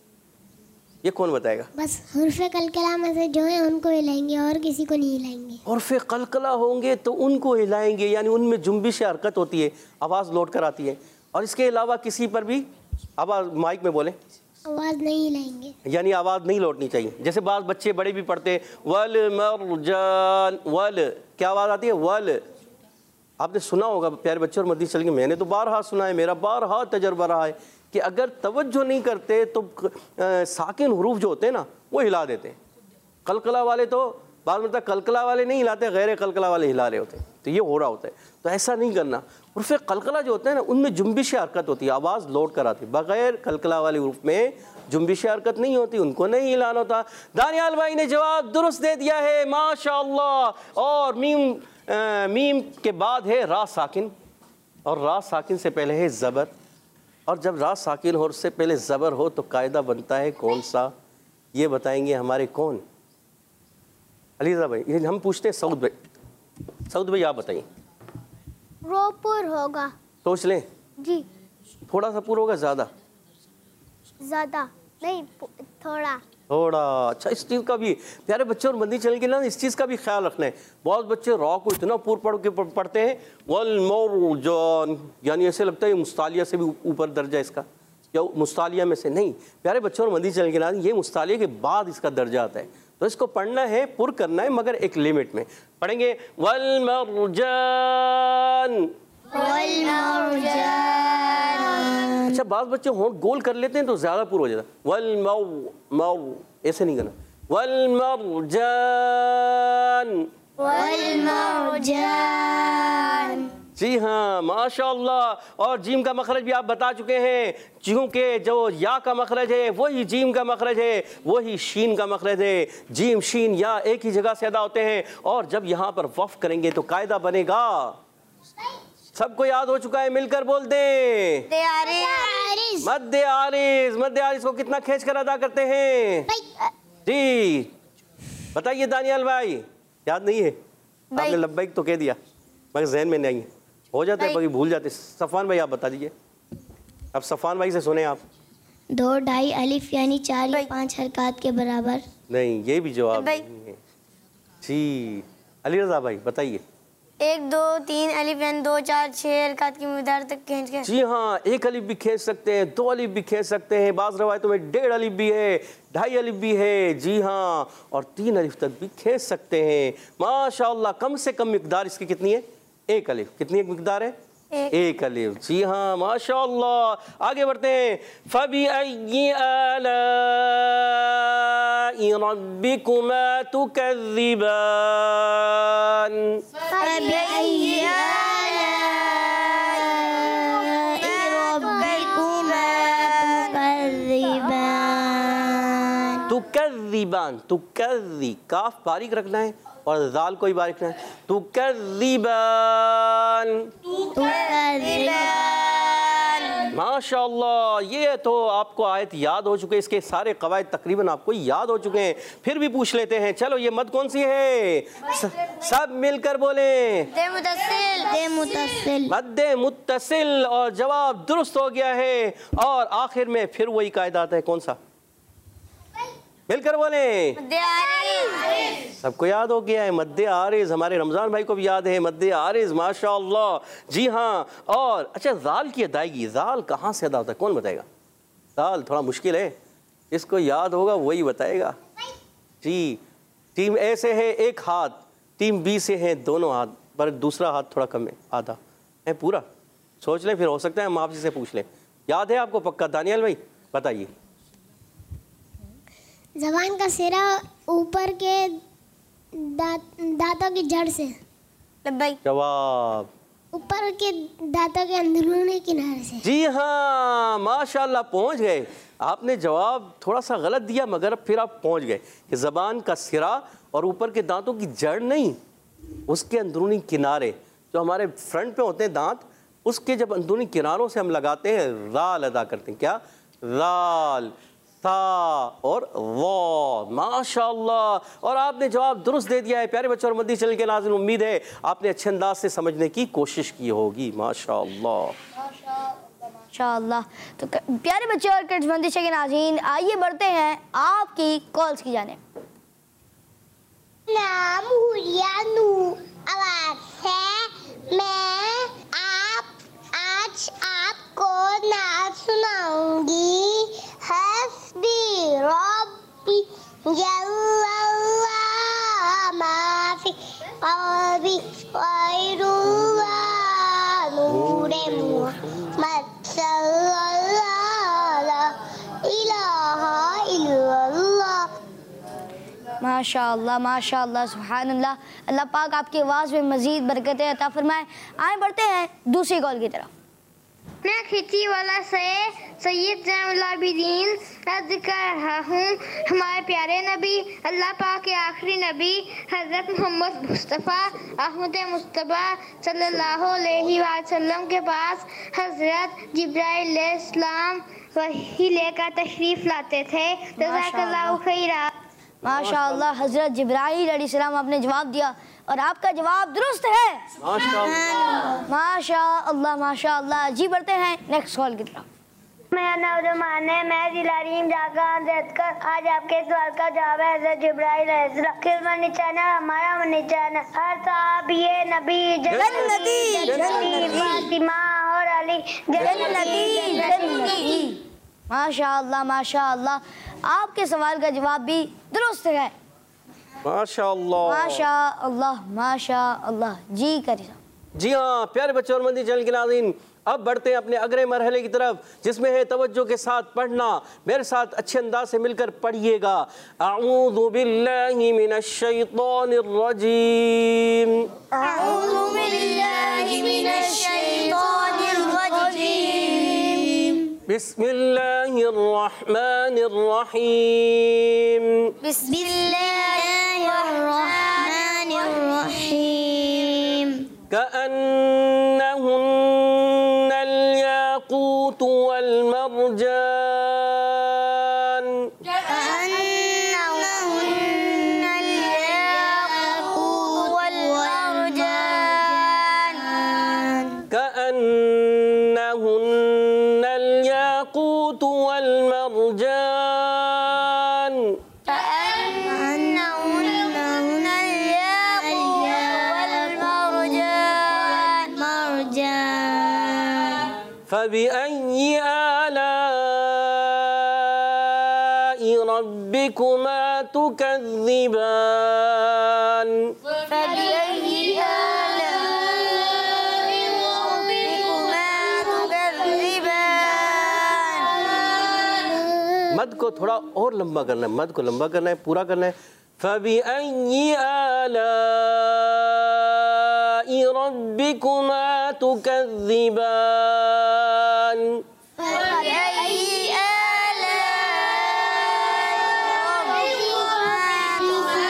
ये कौन बताएगा? बस हुर्फ़े कलकला में से जो है उनको हिलाएंगे और किसी को नहीं हिलाएंगे। और फिर कलकला होंगे तो उनको हिलाएंगे, यानी उनमें जुम्बिश हरकत होती है, आवाज़ लौट कर आती है। और इसके अलावा किसी पर भी आवाज़ माइक में बोलें, आवाज़ नहीं हिलाएंगे, यानी आवाज़ नहीं लौटनी चाहिए। जैसे बाज़ बच्चे बड़े भी पढ़ते हैं वल मरजान, वल क्या आवाज़ आती है? वल। आपने सुना होगा प्यारे बच्चे और मदनी चलेंगे, मैंने तो बारहा सुना है, मेरा बारहा तजर्बा रहा है कि अगर तवज्जो नहीं करते तो साकिन हुरूफ जो होते हैं ना वो हिला देते हैं। कलकला वाले तो बाद में कलकला वाले नहीं हिलाते, गैर कलकला वाले हिला रहे होते हैं, तो ये हो रहा होता है। तो ऐसा नहीं करना। और फिर कलकला जो होता है ना उनमें जुम्बिश हरकत होती है, आवाज़ लौट कर आती है। बगैर कलकला वाले हुरूफ में जुम्बिश हरकत नहीं होती, उनको नहीं हिलाना होता। दानियाल भाई ने जवाब दुरुस्त दे दिया है माशाअल्लाह। और मीम के बाद है रा साकिन, और रा साकिन से पहले है ज़बर। और जब रा साकिन हो उससे पहले ज़बर हो तो कायदा बनता है कौन सा, ये बताएंगे हमारे कौन? अलीज़ा भाई। ये हम पूछते हैं सऊद भाई। सऊद भाई आप बताइए। रोपुर होगा। सोच लें, जी थोड़ा सा पुर होगा, ज़्यादा? ज़्यादा नहीं, थोड़ा थोड़ा। अच्छा इस चीज़ का भी प्यारे बच्चे और मदनी चैनल के ना इस चीज़ का भी ख्याल रखना है। बहुत बच्चे रॉ को इतना पूर पढ़ के पढ़ते हैं वल मौजान, यानी ऐसे लगता है मुस्तालिया से भी ऊपर दर्जा इसका, या मुस्तालिया में से नहीं। प्यारे बच्चों और मदनी चैनल के नाज़रीन, ये मुस्तालिया के बाद इसका दर्जा आता है, तो इसको पढ़ना है, पुर करना है, मगर एक लिमिट में पढ़ेंगे। वल मरजान। अच्छा बाज़ बच्चे होंठ गोल कर लेते हैं तो ज़्यादा पुर हो जाता है। वल मौ ऐसे नहीं करना। वल मरजान। जी हाँ माशाअल्लाह। और जीम का मखरज भी आप बता चुके हैं, क्योंकि जो या का मखरज है वही जीम का मखरज है, वही शीन का मखरज है। जीम शीन या एक ही जगह से अदा होते हैं। और जब यहाँ पर वफ करेंगे तो कायदा बनेगा, सबको याद हो चुका है, मिलकर बोल दें। मद्दे आरिज़। मद्दे आरिज़ को कितना खींच कर अदा करते हैं? जी बताइए दानियाल भाई। याद नहीं है? आपने लब्बैक तो कह दिया मगर जहन में नहीं है, हो जाता है कभी भूल जाते। सफ़ान भाई आप बता दीजिए। अब सफ़ान भाई से सुने आप। 2 ढाई अलिफ यानी 4 या 5 हरकत के बराबर। नहीं, ये भी जवाब नहीं है जी। अली रज़ा भाई बताइए। 1 2 3 अलिफ यानी 2 4 6 हरकत की मिक़दार तक खींच के। जी हाँ, 1 अलिफ भी खींच सकते हैं, 2 अलिफ भी खींच सकते हैं, बाज़ रवायतों में 1.5 अलिफ भी है, 2.5 अलिफ भी है। जी हाँ, और 3 अलिफ तक भी खींच सकते हैं माशाअल्लाह। कम से कम मिक़दार इसकी कितनी है? 1 अलिफ। कितनी एक मिक़दार है? 1 अलिफ। जी हाँ माशाअल्लाह। आगे बढ़ते हैं। फ़बिअय्यि आलाइ रब्बिकुमा तुकज़्ज़िबान। फ़बिअय्यि आलाइ रब्बिकुमा तुकज़्ज़िबान। तुकज़्ज़िबान। तुकज़्ज़ि काफ बारीक रखना है और दाल को ही बारीक रखना है। तुकज़्ज़िबान। माशाअल्लाह। ये तो आपको आयत याद हो चुके, इसके सारे कवायद तकरीबन आपको याद हो चुके हैं, फिर भी पूछ लेते हैं। चलो ये मद कौन सी है? सब मिलकर बोले। मद्दे मुत्तसिल। और जवाब दुरुस्त हो गया है। और आखिर में फिर वही कायदा आता है, कौन सा? मिलकर बोले। सबको याद हो गया है मद्दे आरिज़। हमारे रमज़ान भाई को भी याद है मद्दे आरिज़ माशाअल्लाह। जी हाँ। और अच्छा ज़ाल की अदायगी, ज़ाल कहाँ से अदा होता है, कौन बताएगा? ज़ाल थोड़ा मुश्किल है, इसको याद होगा वही बताएगा जी। टीम ए से है एक हाथ, टीम बी से है दोनों हाथ, पर दूसरा हाथ थोड़ा कम है, आधा है पूरा। सोच लें, फिर हो सकता है हम आपसे पूछ लें। याद है आपको पक्का? दानियल भाई बताइए। जबान का सिरा ऊपर के दांतों की जड़ से। जवाब ऊपर के दांतों के अंदरूनी किनारे से। जी हाँ, माशाल्लाह पहुंच गए। आपने जवाब थोड़ा सा गलत दिया मगर फिर आप पहुंच गए कि ज़बान का सिरा और ऊपर के दांतों की जड़ नहीं, उसके अंदरूनी किनारे जो हमारे फ्रंट पे होते हैं दांत, उसके जब अंदरूनी किनारों से हम लगाते हैं राल अदा करते हैं। क्या? राल, ता और वो। माशाल्लाह, और आपने जवाब दुरुस्त दे दिया है। प्यारे बच्चों और मदनी चैनल के नाज़रीन, उम्मीद है आपने अच्छे अंदाज से समझने की कोशिश की होगी। माशाल्लाह माशाअल्लाह। तो प्यारे बच्चों और किड्स मदनी चैनल के नाज़रीन, आइए बढ़ते हैं आपकी कॉल्स की जाने। नाम हुरिया नूर आवाज है। मैं आज आपको नात सुनाऊंगी। हस्बी रब्बी जल्लल्लाह माफी अबी गैरुल्लाह नूरे मुहम्मद सल्लल्लाहु अलैहि इलाहा इल्लल्लाह। माशाअल्लाह माशाअल्लाह सुभान अल्लाह। अल्लाह पाक आपकी आवाज़ में मज़ीद बरकतें अता फरमाए। आए बढ़ते हैं दूसरी कॉल की तरफ। मैं खिची वाला से सैयद ज़ैनुल आबिदीन अर्ज कर रहा हूँ। हमारे प्यारे नबी, अल्लाह पाक के आखिरी नबी हज़रत मोहम्मद मुस्तफ़ा अहमद मुस्तफ़ा सल्लल्लाहु अलैहि वसल्लम के पास हज़रत जिब्राइल अलैहिस्सलाम वही लेकर तशरीफ़ लाते थे। जज़ाकल्लाहु खैरा। माशाअल्लाह, हज़रत जिब्राइल अलैहिस्सलाम आपने जवाब दिया और आपका जवाब दुरुस्त है। माशाअल्लाह माशाअल्लाह। जी बढ़ते हैं नेक्स्ट कॉल की तरफ। मेरा नाम रुमान है। मैं जिला रीम जागा कर आज आपके सवाल का जवाब है हज़रत जिब्राइल अलैहिस्सलाम। निशाना हमारा निशाना हर साहब ये नबी जन्नती फातिमा और अली जन्नती। माशाअल्लाह माशाअल्लाह, आपके सवाल का जवाब भी दुरुस्त है। माशाअल्लाह माशाअल्लाह माशाअल्लाह। जी करिए। जी हाँ प्यारे बच्चों और मदनी चैनल के नाज़रीन, अब बढ़ते हैं अपने अगले मरहले की तरफ, जिसमें है तवज्जो के साथ पढ़ना। मेरे साथ अच्छे अंदाज से मिलकर पढ़िएगा। अऊज़ु बिल्लाहि मिनश शैतानिर रजीम। अऊज़ु बिल्लाहि मिनश शैतानिर रजीम। बिस्मिल्लाहिर रहमानिर रहीम। बिस्मिल्लाहिर रहमानिर रहीम। कअन्नहुन्नल याक़ूत वल मरजान। कअन्नहुन्नल याक़ूत वल मरजान। कअन्नहुन्नल याक़ूत वल मरजान। फबिअय्यि आलाइ रब्बिकुमा तुकज़्ज़िबान। फबिअय्यि आलाइ रब्बिकुमा तुकज़्ज़िबान। मद को थोड़ा और लंबा करना है, मद को लंबा करना है, पूरा करना है। फबिअय्यि आलाइ रब्बिकुमा तुकज़्ज़िबान। फबिअय्यि आलाइ रब्बिकुमा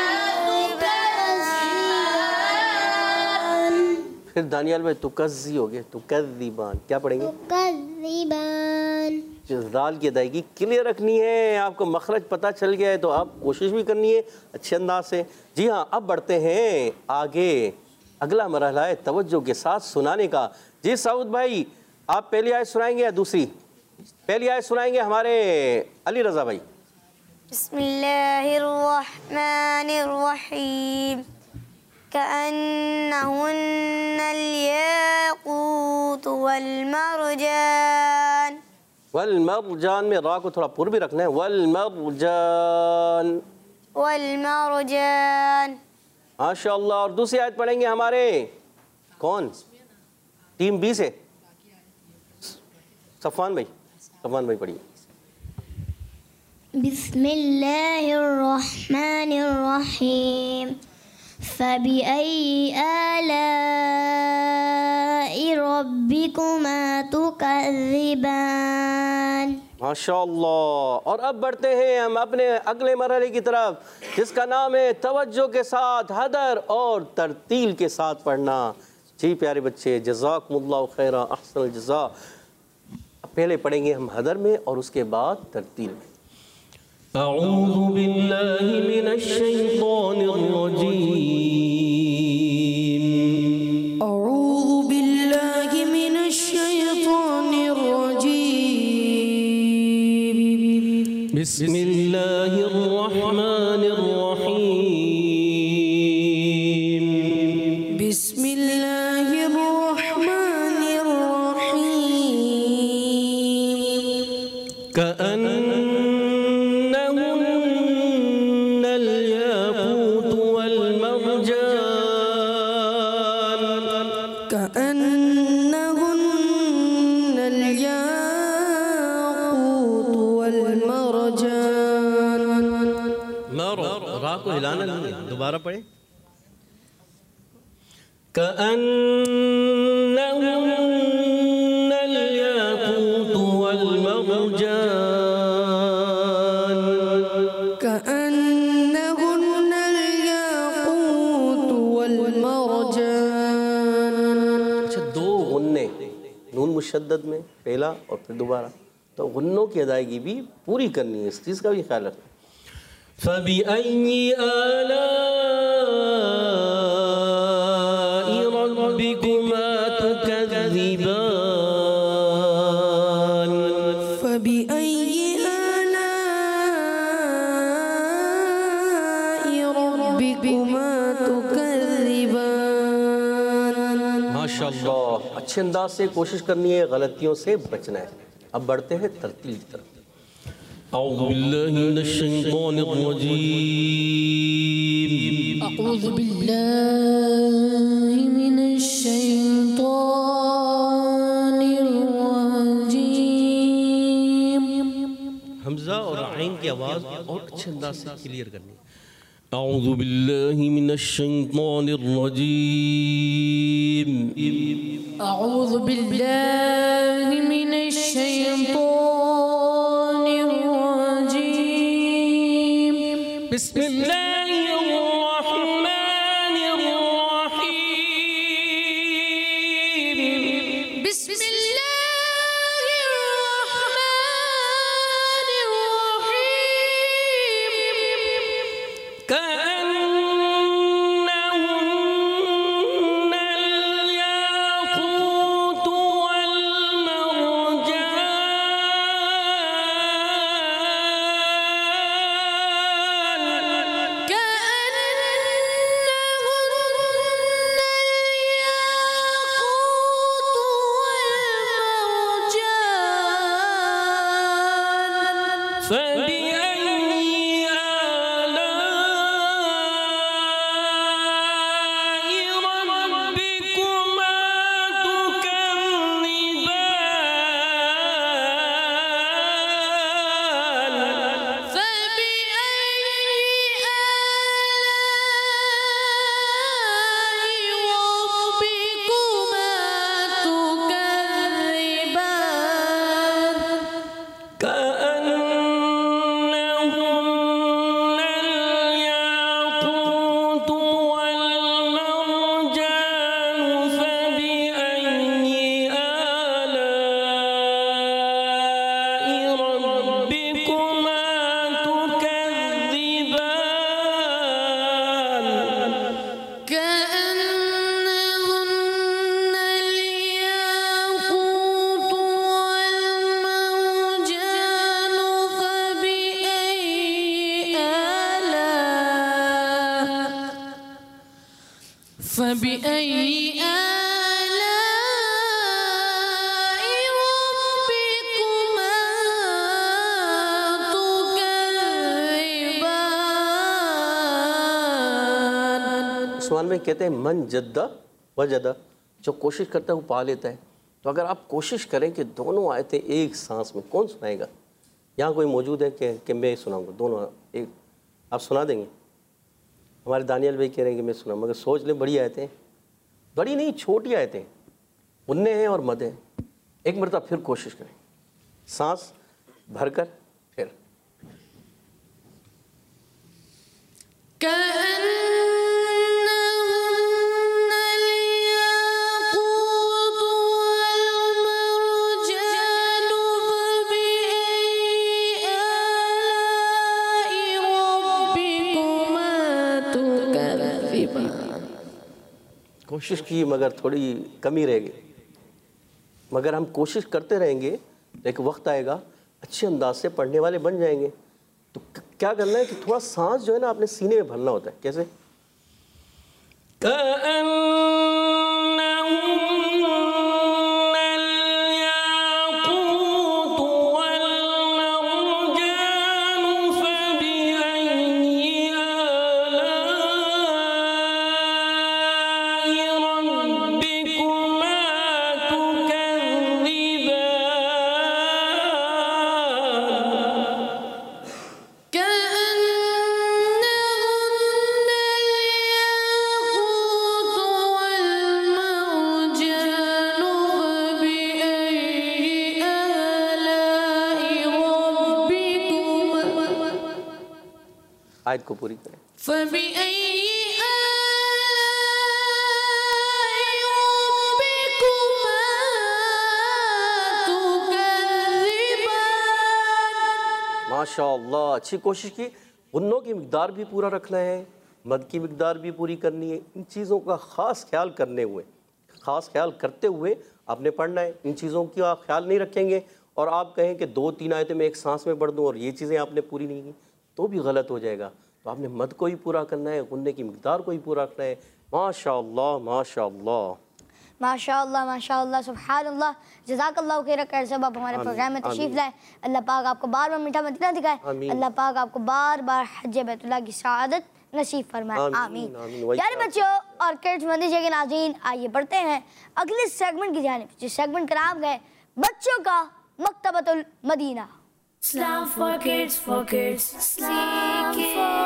तुकज़्ज़िबान। फिर दानियाल भाई तुकज़्ज़ी हो गया, तुकज़्ज़िबान। क्या पढ़ेंगे? तुकज़्ज़िबान। दाल की अदायगी क्लियर रखनी है। आपको मखरज पता चल गया है तो आप कोशिश भी करनी है अच्छे अंदाज से। जी हाँ, अब बढ़ते हैं आगे। अगला मरहला है तवज्जो के साथ सुनाने का। जी सऊद भाई, आप पहली आयत सुनाएंगे या दूसरी? पहली आयत सुनाएंगे हमारे अली रज़ा भाई। बिस्मिल्लाहिर्रहमानिर्रहीम। कअन्नहुन्नल याक़ूत वल मरजान। वल मरजान में रा को थोड़ा पुर भी रखना है। वल मरजान, वल मरजान। माशाअल्लाह। और दूसरी आयत पढ़ेंगे हमारे कौन, टीम बी से सफ़वान भाई पढ़िए। बिस्मिल्लाहिर्रहमानिर्रहीम फबिअय्यि आलाइ रब्बिकुमा तुकज़्ज़िबान। माशाअल्लाह। और अब बढ़ते हैं हम अपने अगले मरहले की तरफ, जिसका नाम है तवज्जो के साथ हदर और तरतील के साथ पढ़ना। जी प्यारे बच्चे, जज़ाकुमुल्लाहु खैरा, अहसनुल जज़ा। पहले पढ़ेंगे हम हदर में और उसके बाद तरतील में। अऊज़ु बिल्लाहि मिनश शैतानिर रजीम। अऊज़ु बिल्लाहि मिनश शैतानिर रजीम। बिस्मिल्लाहिर रहमानिर रहीम। बिस्मिल्लाहिर रहमानिर रहीम। कअन्नहुन्नल याक़ूत वल मरजान। कअन्नहुन्नल याक़ूत वल मरजान। रा को हिलाना नहीं, दोबारा पढ़े। कअन्नहुन्नल याक़ूत वल मरजान। कअन्नहुन्नल याक़ूत वल मरजान। अच्छा, दो गुन्ने नून मुशद्दद में पहला और फिर दोबारा, तो गुन्नों की अदायगी भी पूरी करनी है, इस चीज़ का भी ख्याल रखना। फबिअय्यि आलाइ रब्बिकुमा तुकज़्ज़िबान। फबिअय्यि आलाइ रब्बिकुमा तुकज़्ज़िबान। माशाअल्लाह। अच्छे अंदाज से कोशिश करनी है, गलतियों से बचना है। अब बढ़ते हैं तरतील की तरफ। अऊज़ु बिल्लाहि मिनश शैतानिर रजीम। अऊज़ु बिल्लाहि मिनश शैतानिर रजीम। हमजा और आइन की आवाज़ और अच्छे अंदाज से क्लियर करनी है। अऊज़ु बिल्लाहि मिनश शैतानिर रजीम। अऊज़ु बिल्लाहि मिनश शैतानिर रजीम। बिस्मिल्लाहिर्रहमानिर्रहीम। बिस्मिल्लाहिर्रहमानिर्रहीम। कअन्नहुन्नल याक़ूत वल मरजान। फबिअय्यि आलाइ रब्बिकुमा तुकज़्ज़िबान। कअन्नहुन्नल याक़ूत वल मरजान। फबिअय्यि आलाइ रब्बिकुमा तुकज़्ज़िबान। فبأي آلاء ربكما सवाल में कहते हैं मन जद्दा वजदा, जो कोशिश करता है वो पा लेता है। तो अगर आप कोशिश करें कि दोनों आयतें एक सांस में, कौन सुनाएगा? यहाँ कोई मौजूद है कि मैं सुनाऊंगा दोनों एक? आप सुना देंगे? हमारे दानियल भाई कह रहे हैं कि मैं सुना, मगर सोच लें, बड़ी आयतें, बड़ी नहीं छोटी आयतें, उन्ने हैं और मद हैं। एक मरतबा फिर कोशिश करें, सांस भरकर फिर। कोशिश की मगर थोड़ी कमी रह गई, मगर हम कोशिश करते रहेंगे, एक वक्त आएगा अच्छे अंदाज से पढ़ने वाले बन जाएंगे। तो क्या करना है कि थोड़ा सांस जो है ना अपने सीने में भरना होता है। कैसे? आयत को पूरी करें। माशाअल्लाह, अच्छी कोशिश की। गुन्नों की मिकदार भी पूरा रखना है, मद की मिकदार भी पूरी करनी है। इन चीज़ों का ख़ास ख्याल करते हुए आपने पढ़ना है। इन चीज़ों की आप ख्याल नहीं रखेंगे और आप कहें कि 2-3 आयतें मैं एक सांस में पढ़ दूँ और ये चीज़ें आपने पूरी नहीं की तो भी गलत हो जाएगा। तो आपने मद को ही पूरा करना है, गुन्ने की मिकदार को ही पूरा रखना है। माशाअल्लाह माशाअल्लाह माशाअल्लाह माशाअल्लाह, सुभानअल्लाह, जज़ाकल्लाहु खैर। सब आप हमारे प्रोग्राम में तशरीफ़ लाए। अल्लाह पाक आपको बार बार मीठा मदीना दिखाए। अल्लाह पाक आपको बार बार हज बैतुल्लाह की सआदत नसीब फरमाए। आमीन। प्यारे बच्चों और किड्स मंदिर के नाज़रीन, आइए बढ़ते हैं अगले सेगमेंट की जानिब, जिस सेगमेंट का नाम है बच्चों का Maktabatul Madina. Islam for kids, Islam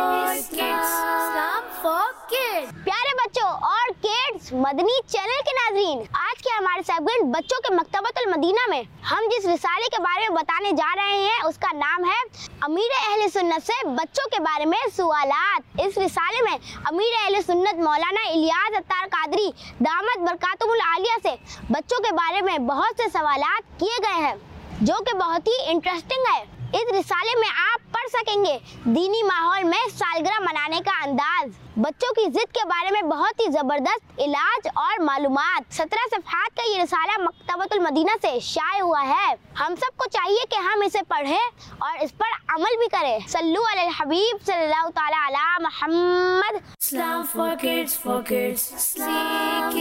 for kids। प्यारे बच्चों और किड्स मदनी चैनल के नाज़रीन, आज के हमारे सेगमेंट बच्चों के मकतबतुल मदीना में हम जिस रिसाले के बारे में बताने जा रहे हैं उसका नाम है अमीर अहले सुन्नत से बच्चों के बारे में सवालात। इस रिसाले में अमीर अहले सुन्नत मौलाना इलियास अत्तार कादरी दामत बरकातुहुल आलिया से बच्चों के बारे में बहुत से सवालात किए गए हैं जो कि बहुत ही इंटरेस्टिंग है। इस रिसाले में आप पढ़ सकेंगे दीनी माहौल में सालगिरह मनाने का अंदाज, बच्चों की जिद के बारे में बहुत ही जबरदस्त इलाज और मालूमात। 17 सफ़हात का ये रिसाला मकतबतुल मदीना से शाये हुआ है। हम सबको चाहिए कि हम इसे पढ़ें और इस पर अमल भी करें। सल्लु अलल हबीब सल्लल्लाहु तआला अला Muhammad. Islam for kids, Islam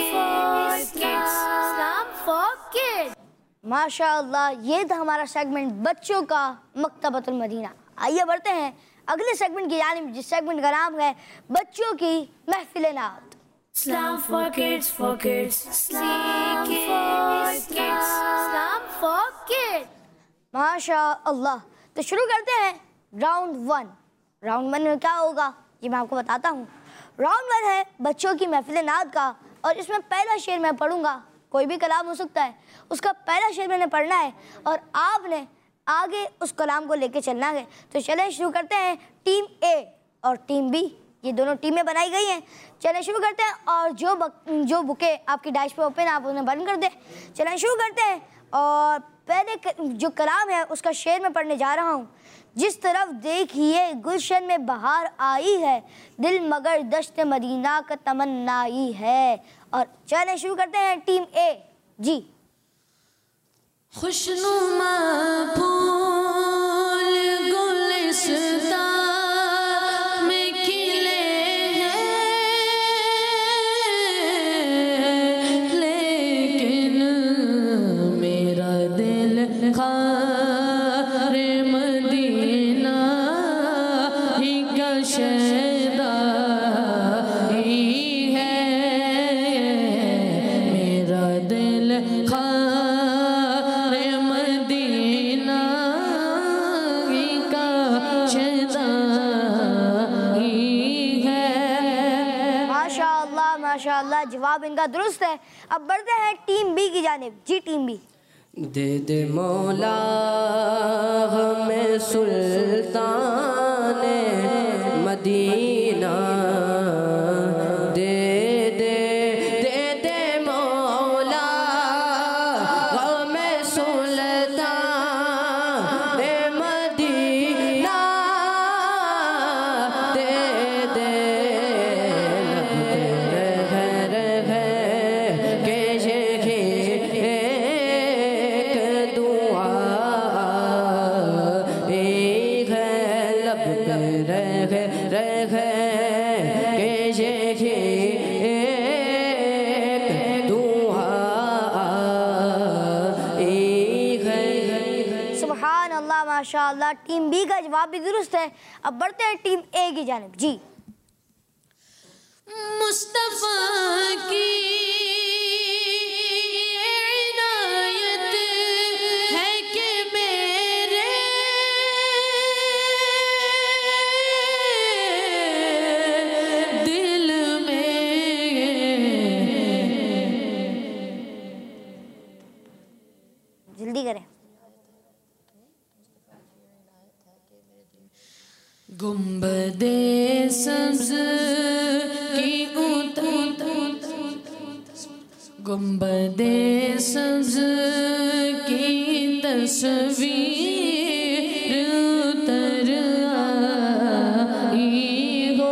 for kids। माशाअल्लाह, ये था हमारा सेगमेंट बच्चों का मकतबतुल मदीना। आइए बढ़ते हैं अगले सेगमेंट की जानिब, जिस सेगमेंट का नाम है बच्चों की महफिल नात। Islam for kids, Islam for kids। माशाअल्लाह, तो शुरू करते हैं राउंड 1। राउंड 1 में क्या होगा ये मैं आपको बताता हूँ। राउंड 1 है बच्चों की महफिल नात का, और इसमें पहला शेर मैं पढ़ूंगा, कोई भी कलाम हो सकता है, उसका पहला शेर मैंने पढ़ना है और आपने आगे उस कलाम को लेके चलना है। तो चलें शुरू करते हैं। टीम ए और टीम बी, ये दोनों टीमें बनाई गई हैं। चलें शुरू करते हैं, और जो बुके आपकी डाइस पे ओपन आप उन्हें बंद कर दें। चलें शुरू करते हैं, और पहले जो कलाम है उसका शेर मैं पढ़ने जा रहा हूँ। जिस तरफ देखिए गुलशन में बहार आई है, दिल मगर दश्त मदीना का तमन्नाई है। और चलें शुरू करते हैं टीम ए जी। खुशनुमा फूल गुलिस्तां में खिले हैं, लेकिन मेरा दिल खारे मदीना ही का शहदा ही जवाब इनका दुरुस्त है। अब बढ़ते हैं टीम बी की जानिब। जी टीम बी। दे दे मौला हमें सुल्तान मदीना, दे दे मौला हमें सुल्तान मदीना, दे दे सुभान अल्लाह माशाअल्लाह, टीम बी का जवाब भी दुरुस्त है। अब बढ़ते हैं टीम ए की जानिब। जी। मुस्तफा की इनायत है कि मेरे दिल में जल्दी करें। गुंबदे सब्ज की गुंबदे सब्ज की तस्वीर उतर आई हो,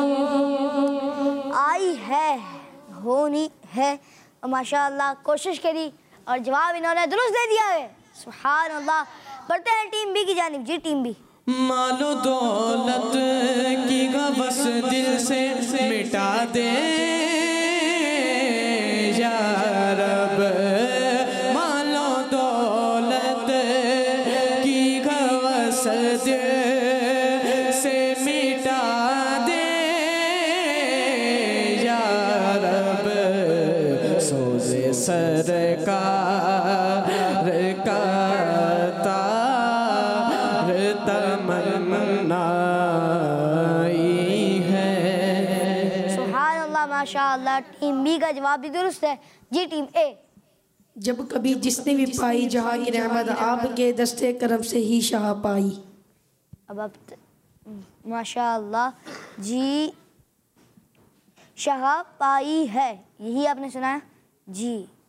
आई है, होनी है। माशाअल्लाह कोशिश करी और जवाब इन्होंने दुरुस्त दे दिया है। सुभान अल्लाह। बढ़ते हैं टीम बी की जानिब। जी टीम बी। मालो दौलत की गबस दिल से मिटा दे या रब, मालो दौलत की गबस दिल से मिटा दे या रब, सोज़े सरकार का माशाअल्लाह, टीम बी का जवाब भी दुरुस्त है। जी टीम ए। जब कभी जिसने भी पाई जहाँ की रहमत, आपके दस्ते करम से ही शाह पाई। अब माशाअल्लाह जी, शाह पाई है, यही आपने सुना है जी।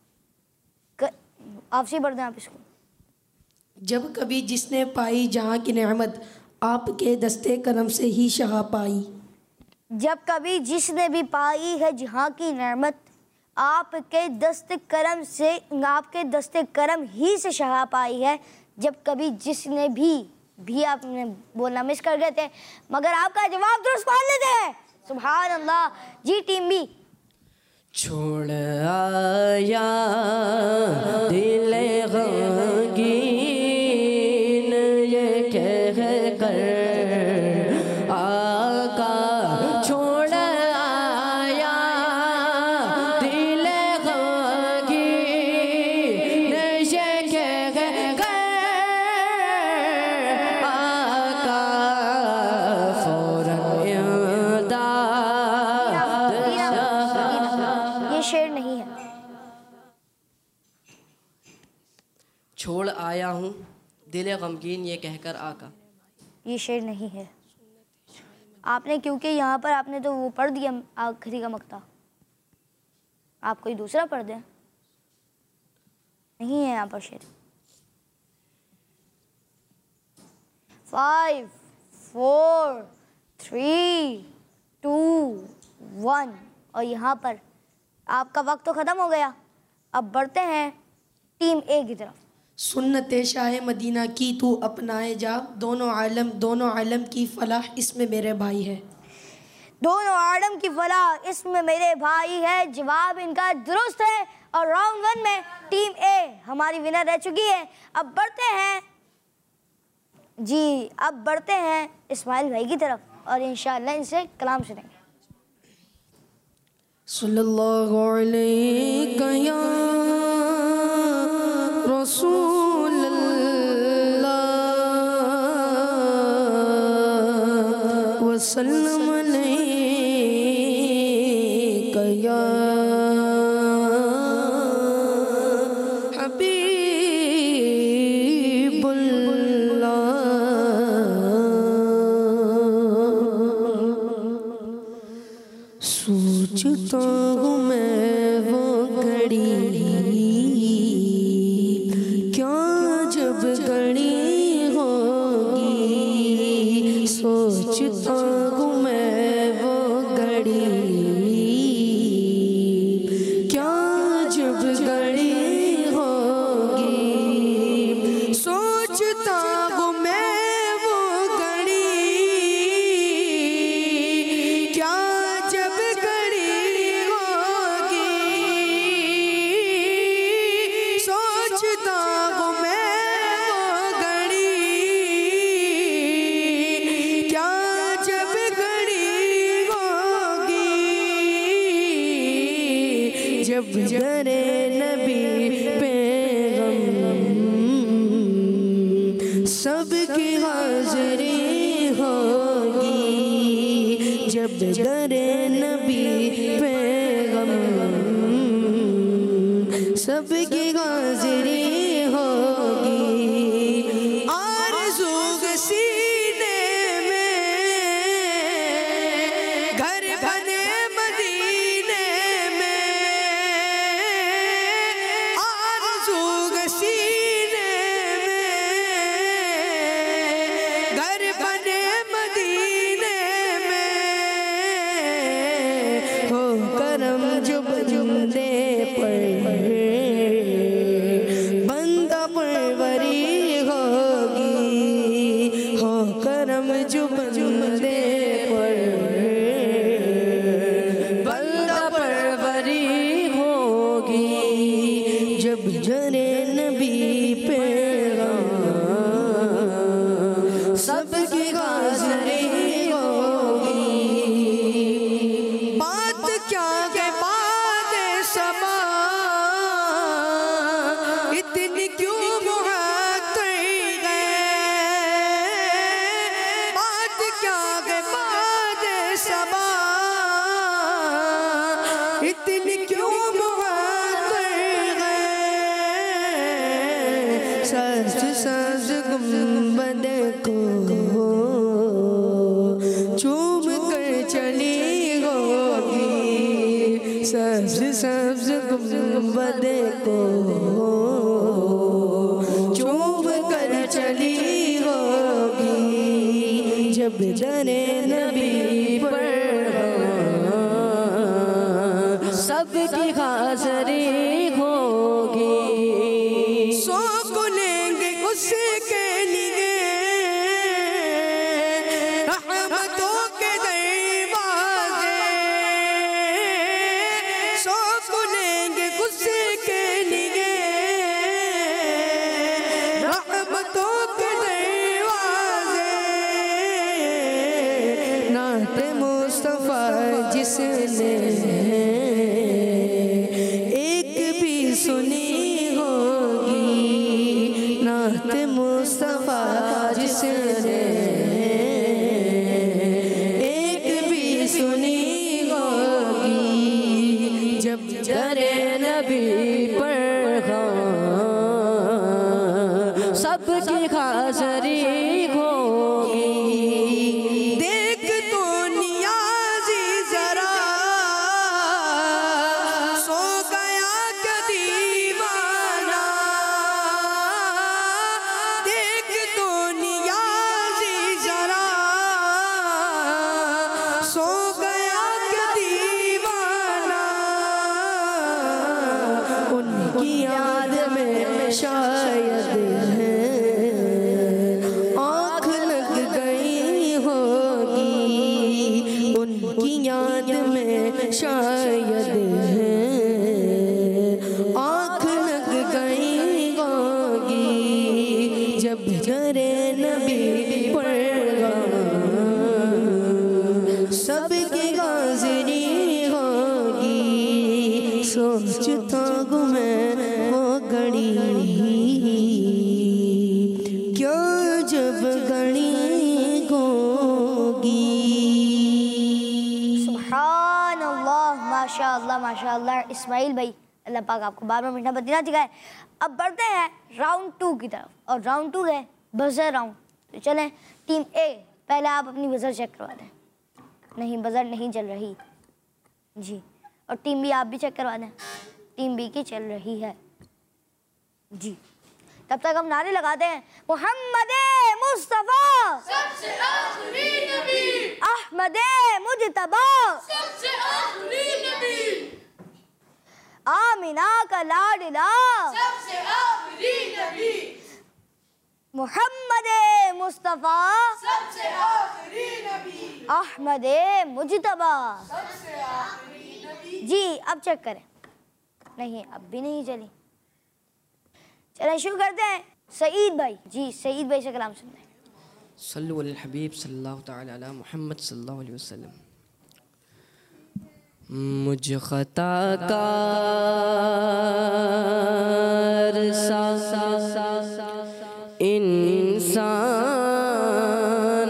आपसे पढ़ते हैं आप इसको। जब कभी जिसने पाई जहाँ की रहमत, आपके दस्ते करम से ही शाह पाई। जब कभी जिसने भी पाई है जहाँ की नेमत, आपके दस्ते करम से, आपके दस्ते करम ही से शाह पाई है। जब कभी जिसने भी आपने बोलना मिस कर गए थे, मगर आपका जवाब दुरुस्त मान लेते हैं। सुभान अल्लाह। जी टीम बी। छोड़ आया दिल गमगीन ये कह कर आका, छोड़ आया दिल गमगीन ये कह कर आका, फौरन ये शेर नहीं है। छोड़ आया हूँ दिल गमगीन ये कहकर आका, ये शेर नहीं है। आपने क्योंकि यहाँ पर आपने तो वो पढ़ दिया आखिरी का मक्ता, आप कोई दूसरा पढ़ दें। नहीं है यहाँ पर शेर। 5 4 3 2 1 और यहाँ पर आपका वक्त तो ख़त्म हो गया। अब बढ़ते हैं टीम ए की तरफ। सुन्नत शाह मदीना की तू अपनाए जा, दोनों आलम की फलाह इसमें मेरे भाई है। दोनों आलम की फलाह इसमें मेरे भाई है। जवाब इनका दुरुस्त है और राउंड 1 में टीम ए हमारी विनर रह चुकी है। अब बढ़ते हैं जी, अब बढ़ते हैं इस्माइल भाई की तरफ और इंशाअल्लाह इनसे कलाम सुनेंगे। सल्लल्लाहु अलैहि या रसूल अल्लाह वसल्लम अलैहि या सोचता हूँ मैं वो घड़ी, क्या जब घड़ी होगी। सोचता हूँ मैं वो घड़ी, क्या जब घड़ी होगी। सोचता हूँ मैं वो घड़ी, क्या जब घड़ी होगी। जब जरे नबी पैगम सबकी हाज़िरी होगी। जब जरे नबी पैगम सबकी हाज़िरी होगी। आरज़ू सीने में घर बने मदीने में, आरज़ू सीने में घर बने मदीने में। हो करम जो बंदे पर बंदा परवरी होगी। हो करम जो बंदे पर बंदा परवरी होगी। जब जरे नबी पैगाम सबकी हाज़िरी होगी। बात क्या के बाद समा इतनी क्यों मुहातर गए। बात क्या के बाद समा इतनी क्यों मुहातर गए। सज सज गुंबद को चूम कर चली होगी। सब्ज सब्ज गुंबद को चूम कर चली होगी। जब जरे नबी पर सबकी हाज़िरी होगी। सो को लेंगे उसके लिए रहमतों के दरवाजे। सो को लेंगे उसके लिए रहमतों के दरवाजे। नात मुस्तफा जिसने एक भी सुनी होगी। नात मुस्तफा जिसने एक भी सुनी होगी। जब जरे नबी पर सबकी हाज़िरी होगी। देख तो नियाज़ी जरा सो गया क्या दीवाना। देख तो नियाज़ी जरा सो गया क्या दीवाना। उनकी याद में शायद आँख लग गई होगी। उनकी याद में शायद आँख लग गई होगी। जब जरे नबी पर सबकी हाज़िरी होगी। सोचता हूँ मैं वो घड़ी, क्या जब घड़ी होगी। सुभान अल्लाह, माशाअल्लाह माशाअल्लाह। इस्माइल भाई, अल्लाह पाक आपको बार बार मीठा मदीना दिखाए। अब बढ़ते हैं राउंड 2 की तरफ, और राउंड 2 है बजर राउंड। तो चलें टीम ए, पहले आप अपनी बजर चेक करवा दें। नहीं, बजर नहीं चल रही जी। और टीम बी आप भी चेक करवा दें। टीम बी की चल रही है जी। तब तक हम नारे लगाते हैं, मोहम्मदे मुस्तफा सबसे आखिरी नबी, अहमदे मुजतबा सबसे आखिरी नबी, आमिना का लाडला सबसे आखिरी नबी, मोहम्मदे मुस्तफा सबसे आखिरी नबी, अहमदे मुजतबा। सबसे आखिरी नबी। जी अब चेक करें, नहीं अब भी नहीं चली। चलें शुरू करते हैं। सईद भाई, जी सईद भाई से कलाम सुनते हैं। सल्लु अल हबीब सल्लल्लाहु तआला अला मुहम्मद सल्लल्लाहु अलैहि वसल्लम। मुझ खताकार सा इंसान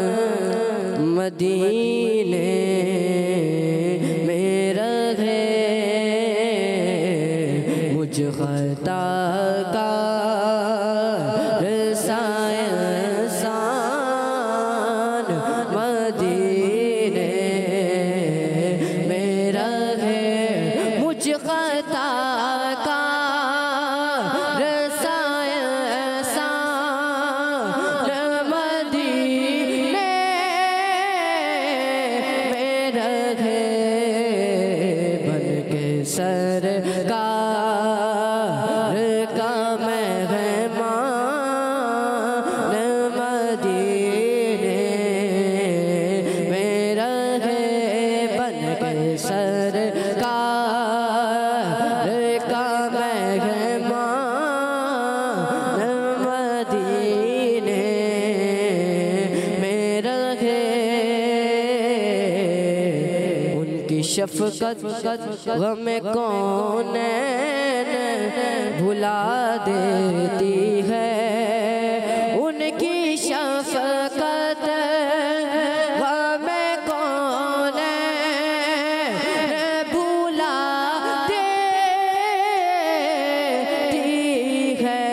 मदीने में रहे, मुझ खताकार सा इंसान मदीने में रहे, मुझ खताकार सा इंसान मदीने में रहे, बन के सरकार का मेहमान मदीने में रहे, बन के सरकार का मेहमान मदीने में रहे। उनकी शफ़क़त गम कौन भुला देती है, उनकी शफ़क़त गम कौन भुला देती है,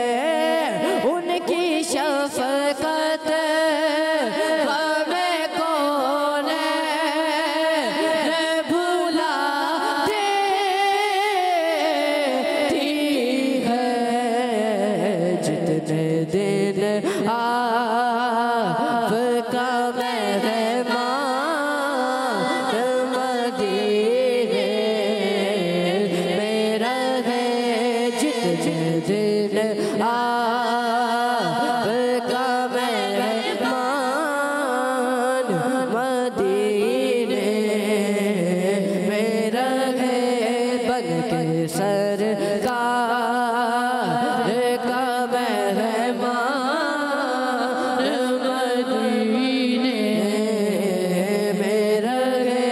उनकी शफ़क़त गम कौन भुला देती है। जितने दिन आपका मेहमान मदीने में रहे, जितने दिन आपका मेहमान मदीने में रहे, बन के सरकार का मेहमान मदीने में रहे।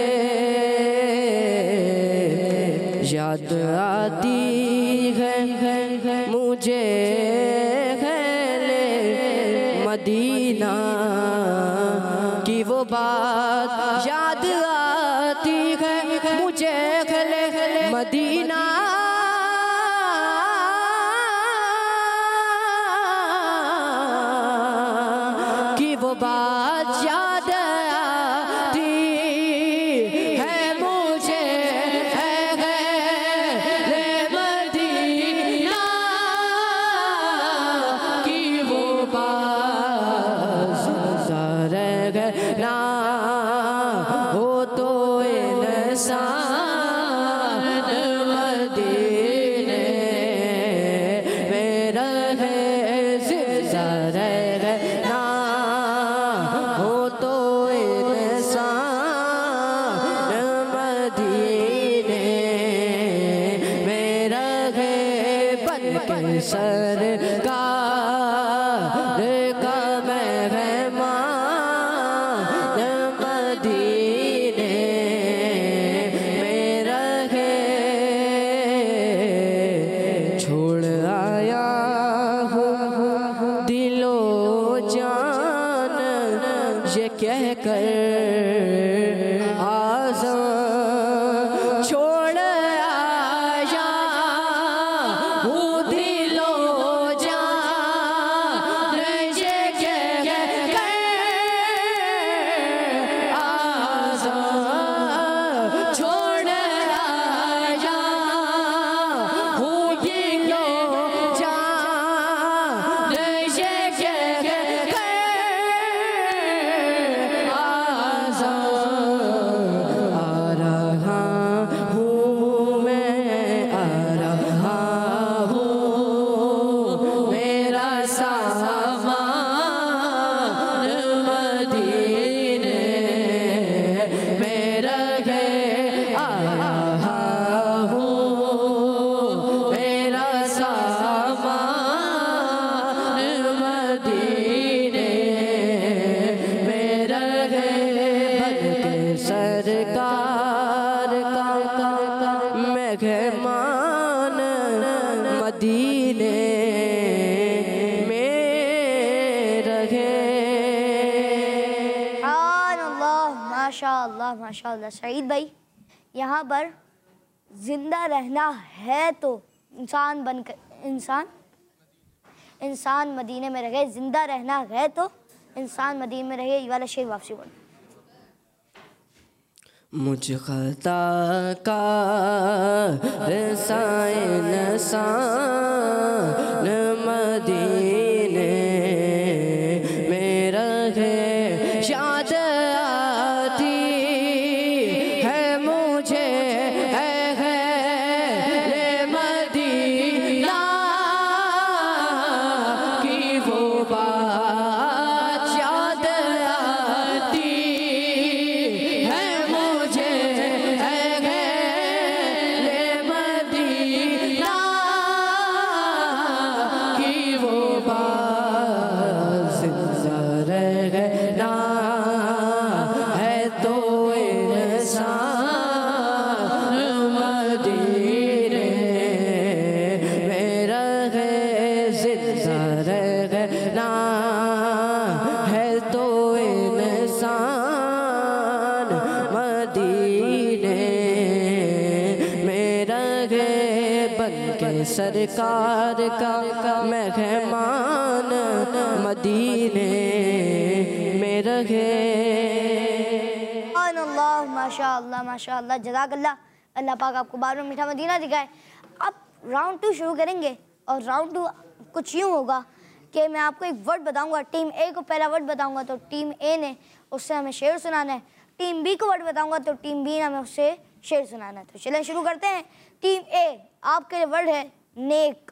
याद आती है मुझे खैले मदीना की वो बात, याद आती है मुझे खैले मदीना की वो बात, याद आती है मुझे मदीना की वो बात, ना हो तो इंसान मदीने में रहे, ना हो तो इंसान मदीने में रहे, बन के सरकार का मेहमान मदीने में रहे। छोड़ आया हूँ दिलो जान ये कह कर आज़ान, छोड़ आया हूँ दिलो जान ये कह कर आज़ान, छोड़ आया हूँ दिलो जान मदीने में रहे बल्कि सरकार का मेहमान मदीने में रहे। माशाअल्लाह माशाअल्लाह। सईद भाई, यहाँ पर जिंदा रहना है तो इंसान बनकर इंसान मदीने में रहे, जिंदा रहना है तो इंसान मदीने में रहे, ये वाला शेर वापसी बोल। मुझ खता का रसायन सान मदीने में रहे, याद आती है मुझे मदीना की वो बात, याद आती है मुझे मदीना की वो बात, जिंदा रहना है तो इंसान मदीने में रहे, जिंदा रहना है तो इंसान मदीने में रहे, बल्कि सरकार का मेहमान मदीने में रहे। अल्लाह माशाअल्लाह माशाअल्लाह, जज़ाकल्लाह। अल्लाह पाक आपको बार बार मीठा मदीना दिखाए। अब राउंड 2 शुरू करेंगे और राउंड 2 कुछ यूँ होगा कि मैं आपको एक वर्ड बताऊंगा, टीम ए को पहला वर्ड बताऊंगा तो टीम ए ने उससे हमें शेर सुनाना है, टीम बी को वर्ड बताऊंगा तो टीम बी ने हमें उससे शेर सुनाना है। तो चलें शुरू करते हैं। टीम ए, आपके लिए वर्ड है नेक।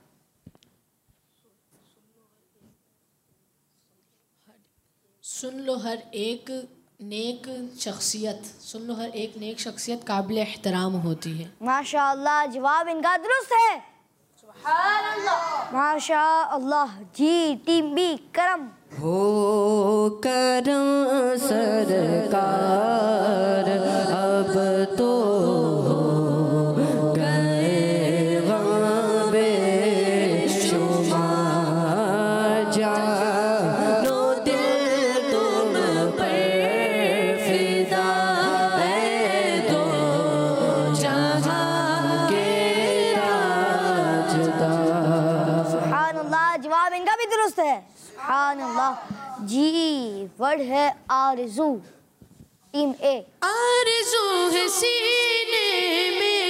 सुन लो हर एक नेक शख्सियत, सुन लो हर एक नेक शख्सियत काबिल एहतराम होती है। माशाअल्लाह, जवाब इनका दुरुस्त है। सुभान अल्लाह, माशाअल्लाह जी। टीम बी, करम। हो करम सरकार अब तो गए गम बेशुमार, जानो दिल तुम पर फिदा है दो जहां के ताजदार। सुभान अल्लाह, जवाब इनका भी दुरुस्त है। सुभान अल्लाह जी। वर्ड है आरज़ू। टीम ए, आरज़ू है सीने में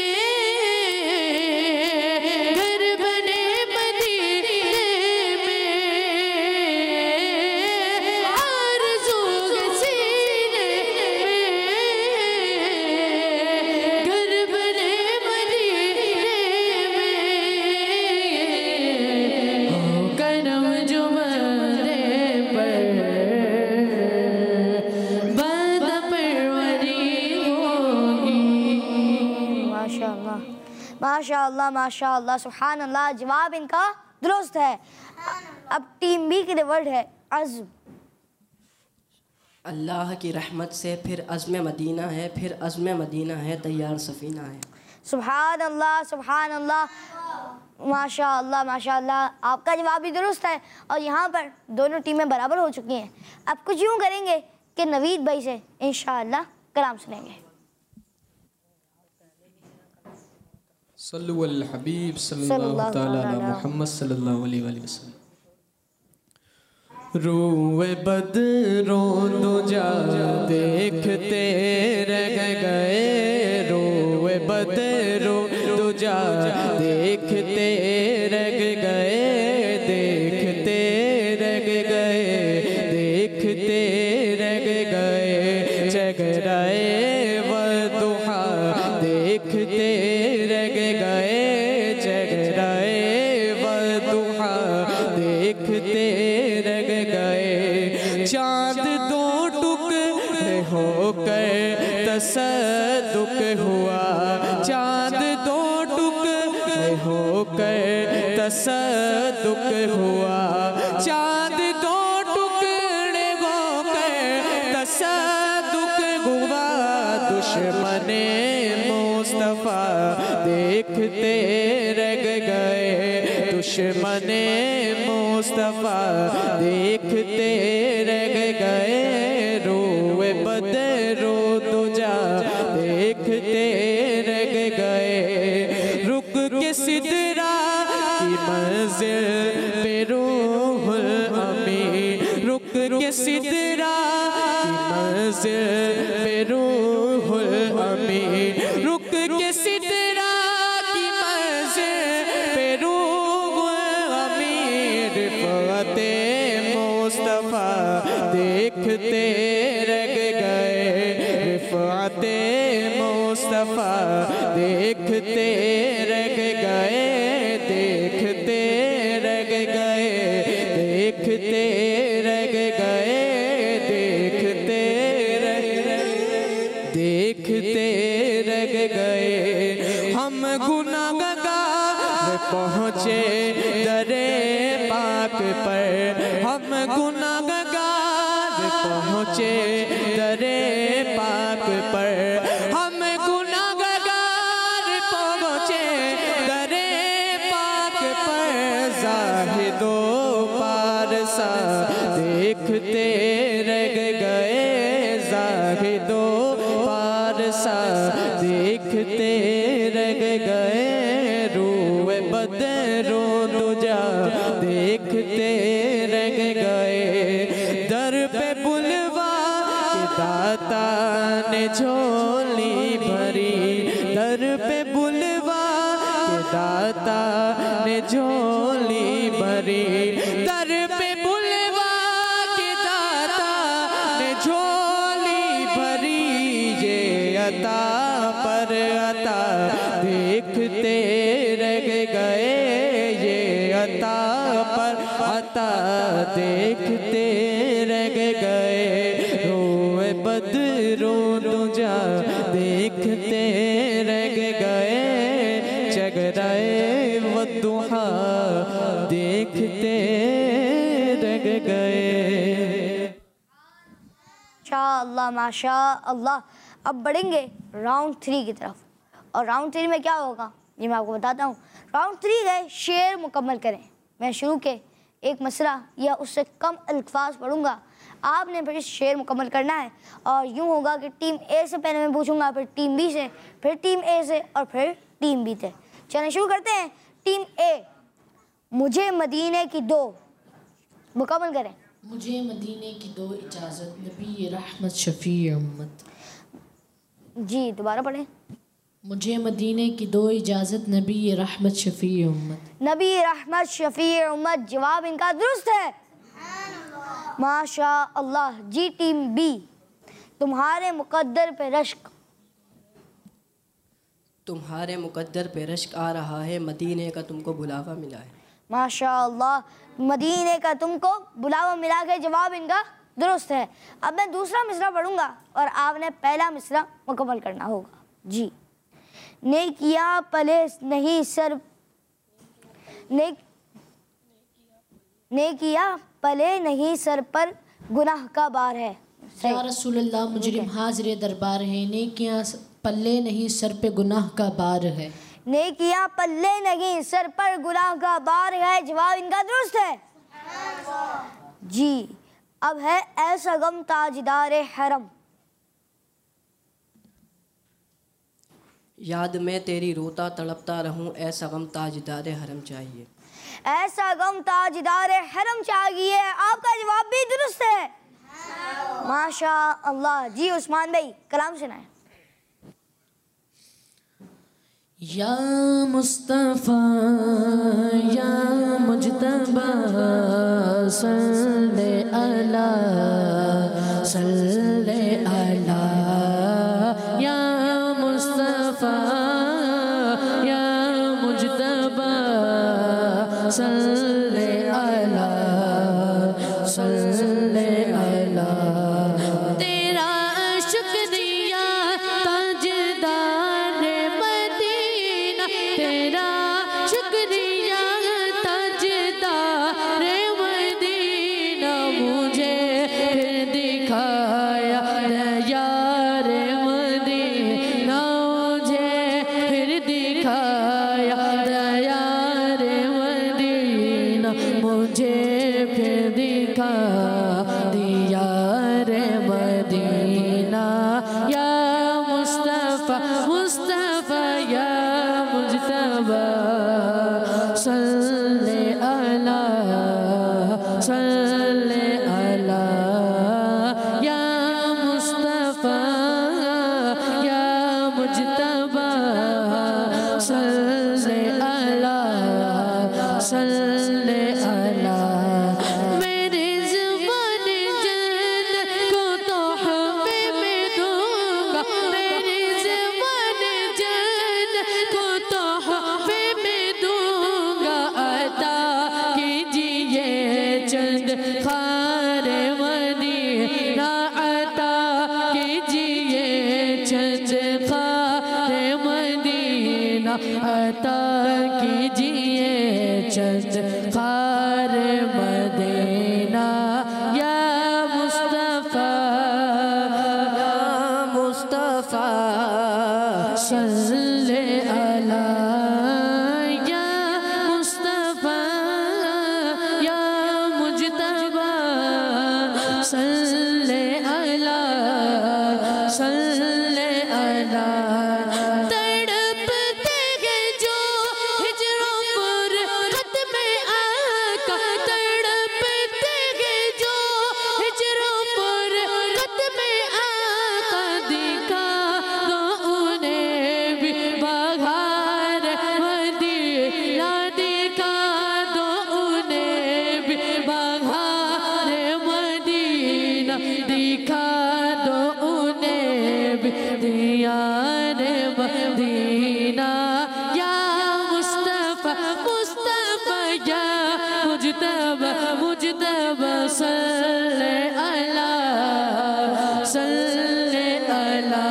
घर बने मदीने में, आरज़ू है सीने में घर बने मदीने में, हो करम जुमरे पर बंद परवरी होगी। माशाअल्लाह माशाअल्लाह माशाअल्लाह। सुभान अल्लाह, जवाब इनका दुरुस्त है। अब टीम बी के लिए वर्ड है अज़्म। अल्लाह की रहमत से फिर अज़्म मदीना है, फिर अज़्म मदीना है, तैयार सफ़ीना है। सुभान अल्लाह सुभान अल्लाह, माशाअल्लाह माशाअल्लाह। आपका जवाब भी दुरुस्त है और यहाँ पर दोनों टीमें बराबर हो चुकी हैं। अब कुछ यूँ करेंगे कि नवीद भाई से इंशाअल्लाह कलाम सुनेंगे। सल्लु अल हबीब सल्लल्लाहु तआला अला मुहम्मद सल्लल्लाहु अलैहि वसल्लम। रोए बदरों दुजा देखते रह गए, रोए बदरों दुजा देखते रह गए, देखते रह गए, देखते रह गए, जगराए वदुहा देखते रह गए, जगराए वदुहा देखते रह गए, चांद दो टुकड़े होकर तसद्दुक हुआ, चांद दो टुकड़े होकर तसद्दुक हुआ, चांद दो दुश्मने मुस्तफ़ा देखते रह गए, दुश्मने मुस्तफ़ा देखते रह गए, रोए बदरो दुजा देखते रह गए, रुक के सिदरा की मंजिल पे रूहुल अमीन, रुक के सिदरा की मंजिल पे रूहुल अमीन, रुक के सिदरा की मंजिल पे रूहुल अमीन, रिफ़अते मुस्तफ़ा देखते रह गए, रिफ़अते मुस्तफ़ा देखते रह गए, देखते रह गए, देखते रह गए, देखते देखते रह गए। हम गुनाहगार पहुँचे दरे पाक पर, हम गुनाहगार पहुँचे दरे पाक पर, हम गुनाहगार पहुँचे दरे पाक पर, ज़ाहिदो पारसा देखते रह गए, ज़ाहिदो पारसा देखते रह गए, रूए बदरो दुजा देखते रह गए, दर पे बुलवा के दाता ने झोली भरी, दर पे बुलवा के दाता ने झोली भरी, दर पे बुलवा के दाता ने झोली भरी, ये अता पर अता देखते रह गए, ये अता पर अता देखते रह गए, रोए बदरो दुजा देखते रह गए, जगराए वद्दुहा देखते रह गए। माशाअल्लाह माशाअल्लाह। अब बढ़ेंगे राउंड 3 की तरफ, और राउंड 3 में क्या होगा ये मैं आपको बताता हूँ। राउंड 3 है शेर मुकम्मल करें। मैं शुरू के एक मसला या उससे कम अल्फाज पढ़ूंगा, आपने फिर शेर मुकम्मल करना है, और यूँ होगा कि टीम ए से पहले मैं पूछूंगा, फिर टीम बी से, फिर टीम ए से, और फिर टीम बी से। चलें शुरू करते हैं। टीम ए, मुझे मदीने की 2 मुकम्मल करें। मुझे मदीने की 2 इजाज़त, नबी रहमत शफ़ी उम्मत। जी दोबारा पढ़ें। मुझे मदीने की 2 इजाज़त, नबी रहमत शफ़ी उम्मत। नबी रहमत शफ़ी उम्मत, जवाब इनका दुरुस्त है, माशा अल्लाह। जी टीम बी, तुम्हारे मुकद्दर पे रश्क, तुम्हारे मुकद्दर पे रश्क आ रहा है, मदीने का तुमको बुलावा मिला है। माशा अल्लाह, मदीने का तुमको बुलावा मिला के जवाब इनका दुरुस्त है। अब मैं दूसरा मिसरा पढ़ूंगा और आपने पहला मिसरा मुकम्मल करना होगा। जी, नेकिया पले नहीं सर, नेकिया पले नहीं सर पर गुनाह का बार है। या रसूलल्लाह, मुजरिम हाज़िर दरबार है, नेकियां पल्ले नहीं सर पे गुनाह का बार है। नेकियां पल्ले नहीं सर पर गुनाह का बार है, जवाब इनका दुरुस्त है। जी, अब है ऐसा गम ताजदार हरम। याद में तेरी रोता तड़पता रहूं, ऐसा गम ताजदार हरम चाहिए। ऐसा गम ताजदार हरम चाहिए, आपका जवाब भी दुरुस्त है, माशा अल्लाह। जी उस्मान भाई कलाम सुनाए। या मुस्तफ़ा या मुज्तबा सल्ले अला सल्ले अला, या मुस्तफ़ा या मुज्तबा सल्ले अला सल्ले अला। तेरा शुक्रिया ताजदार मदीना, तेरा शुक्रिया ताजदार मदीना, मुझे फिर दिखाया यार मदीना, दियार मदीना या मुस्तफ़ा मुस्तफ़ा या मुज्तबा सल्ले अला सल्ले अला या मुस्तफ़ा या मुज्तबा सल्ले अला सल्ले अला मेरी ज़ुबान जन्नत को तोहफे में दूंगा मेरी ज़ुबान जन्नत को तोहफे में दूंगा अता कीजिए चंद खारे मदीना अता कीजिए चंद खारे मदीना अता कीजिए चंद खारे मदीना या मुस्तफ़ा सल्ले अला या मुस्तफ़ा या मुज्तबा सल्ले अला सल्ले अला तड़पते हैं जो हिजरों पर खत्म आका तड़पते हैं जो हिजरों पर खत्म आका दिखा दो उन्हें भी बहार मदीना दिखा दो उन्हें भी बहार मदीना दिखा दो उन्हें भी दियार मदीना या मुस्तफ़ा मुस्तफ़ा या मुज्तबा मुज्तबा सल्ले अला सल्ले अला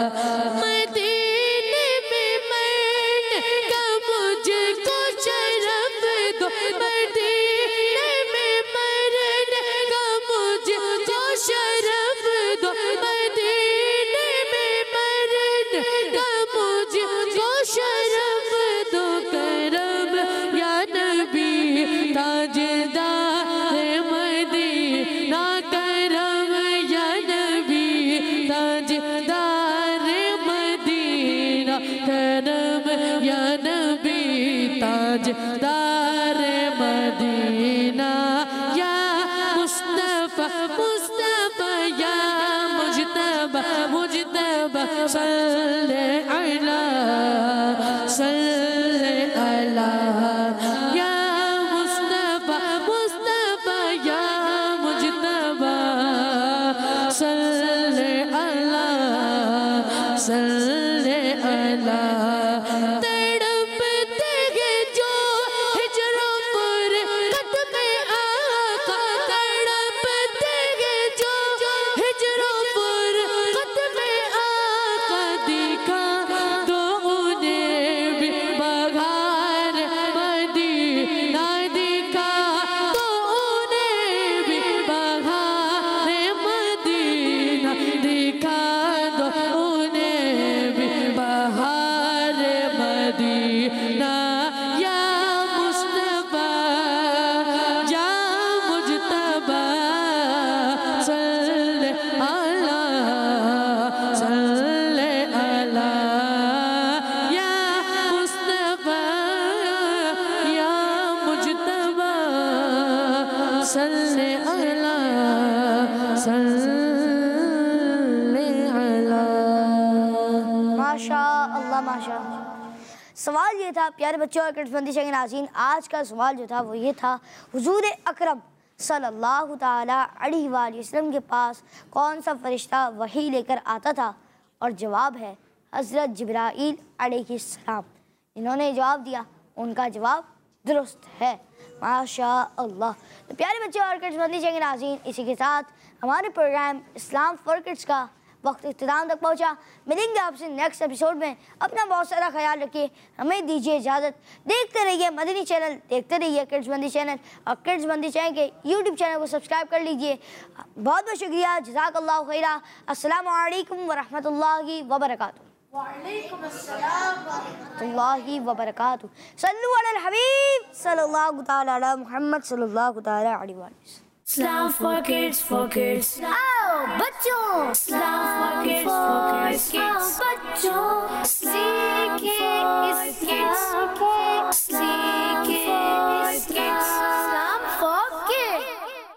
मदीने में मरने का मुझको शरफ दो मदीने में मरने का मुझको शरफ दो मदीने में मरने का मुझको शरफ दो करम या नबी ताजदार मदीना करम या नबी ताजदार मदीना करम या नबी ताजदार मदीना या मुस्तफ़ा मुस्तफ़ा या मुज्तबा मुज्तबा सल्ले अला सल्ले अला या मुस्तफ़ा मुस्तफ़ा या मुज्तबा सल्ले अला सल्ले अला तड़पते हैं जो हिजरों पर खत्म आका तड़पते हैं जो हिजरों पर खत्म आका दिखा दो उन्हें भी बहार मदीना दिखा दो उन्हें भी बहार मदीना दिखा दो उन्हें भी बहार मदीना या मुस्तफ़ा या मुज्तबा सल्ले अला सल्ले अला या मुस्तफ़ा या मुज्तबा सल्ले अला सल्ले अला माशा अल्लाह माशा अल्लाह। सवाल ये था प्यारे बच्चों और किड्सबंदी के नाज़रीन, आज का सवाल जो था वो ये था हुजूर अकरम सल्लल्लाहु ताला अलैहि वसल्लम के पास कौन सा फरिश्ता वही लेकर आता था? और जवाब है हज़रत जिब्राईल अलैहिस्सलाम। इन्होंने जवाब दिया, उनका जवाब दुरुस्त है। माशा अल्लाह। तो प्यारे बच्चों और किड्सबंदी के नाज़रीन, इसी के साथ हमारे प्रोग्राम इस्लाम फॉर किड्स का वक्त इख्तिताम तक पहुँचा। मिलेंगे आपसे नेक्स्ट एपिसोड में। अपना बहुत सारा ख्याल रखिए, हमें दीजिए इजाज़त। देखते रहिए मदनी चैनल, देखते रहिए किड्सबंदी चैनल, और किड्सबंदी चैनल के यूट्यूब चैनल को सब्सक्राइब कर लीजिए। बहुत बहुत शुक्रिया, जज़ाकल्लाहु खैरा। अस्सलामु अलैकुम वरहमतुल्लाहि वबरकातुहू। वालेकुम अस्सलाम वरहमतुल्लाहि वबरकातुहू। सल्लु अलल हबीब सल्लल्लाहु तआला अला मुहम्मद सल्लल्लाहु तआला अलैहि वसल्लम। Islam for kids. आओ बच्चों, Islam for kids. आओ बच्चों.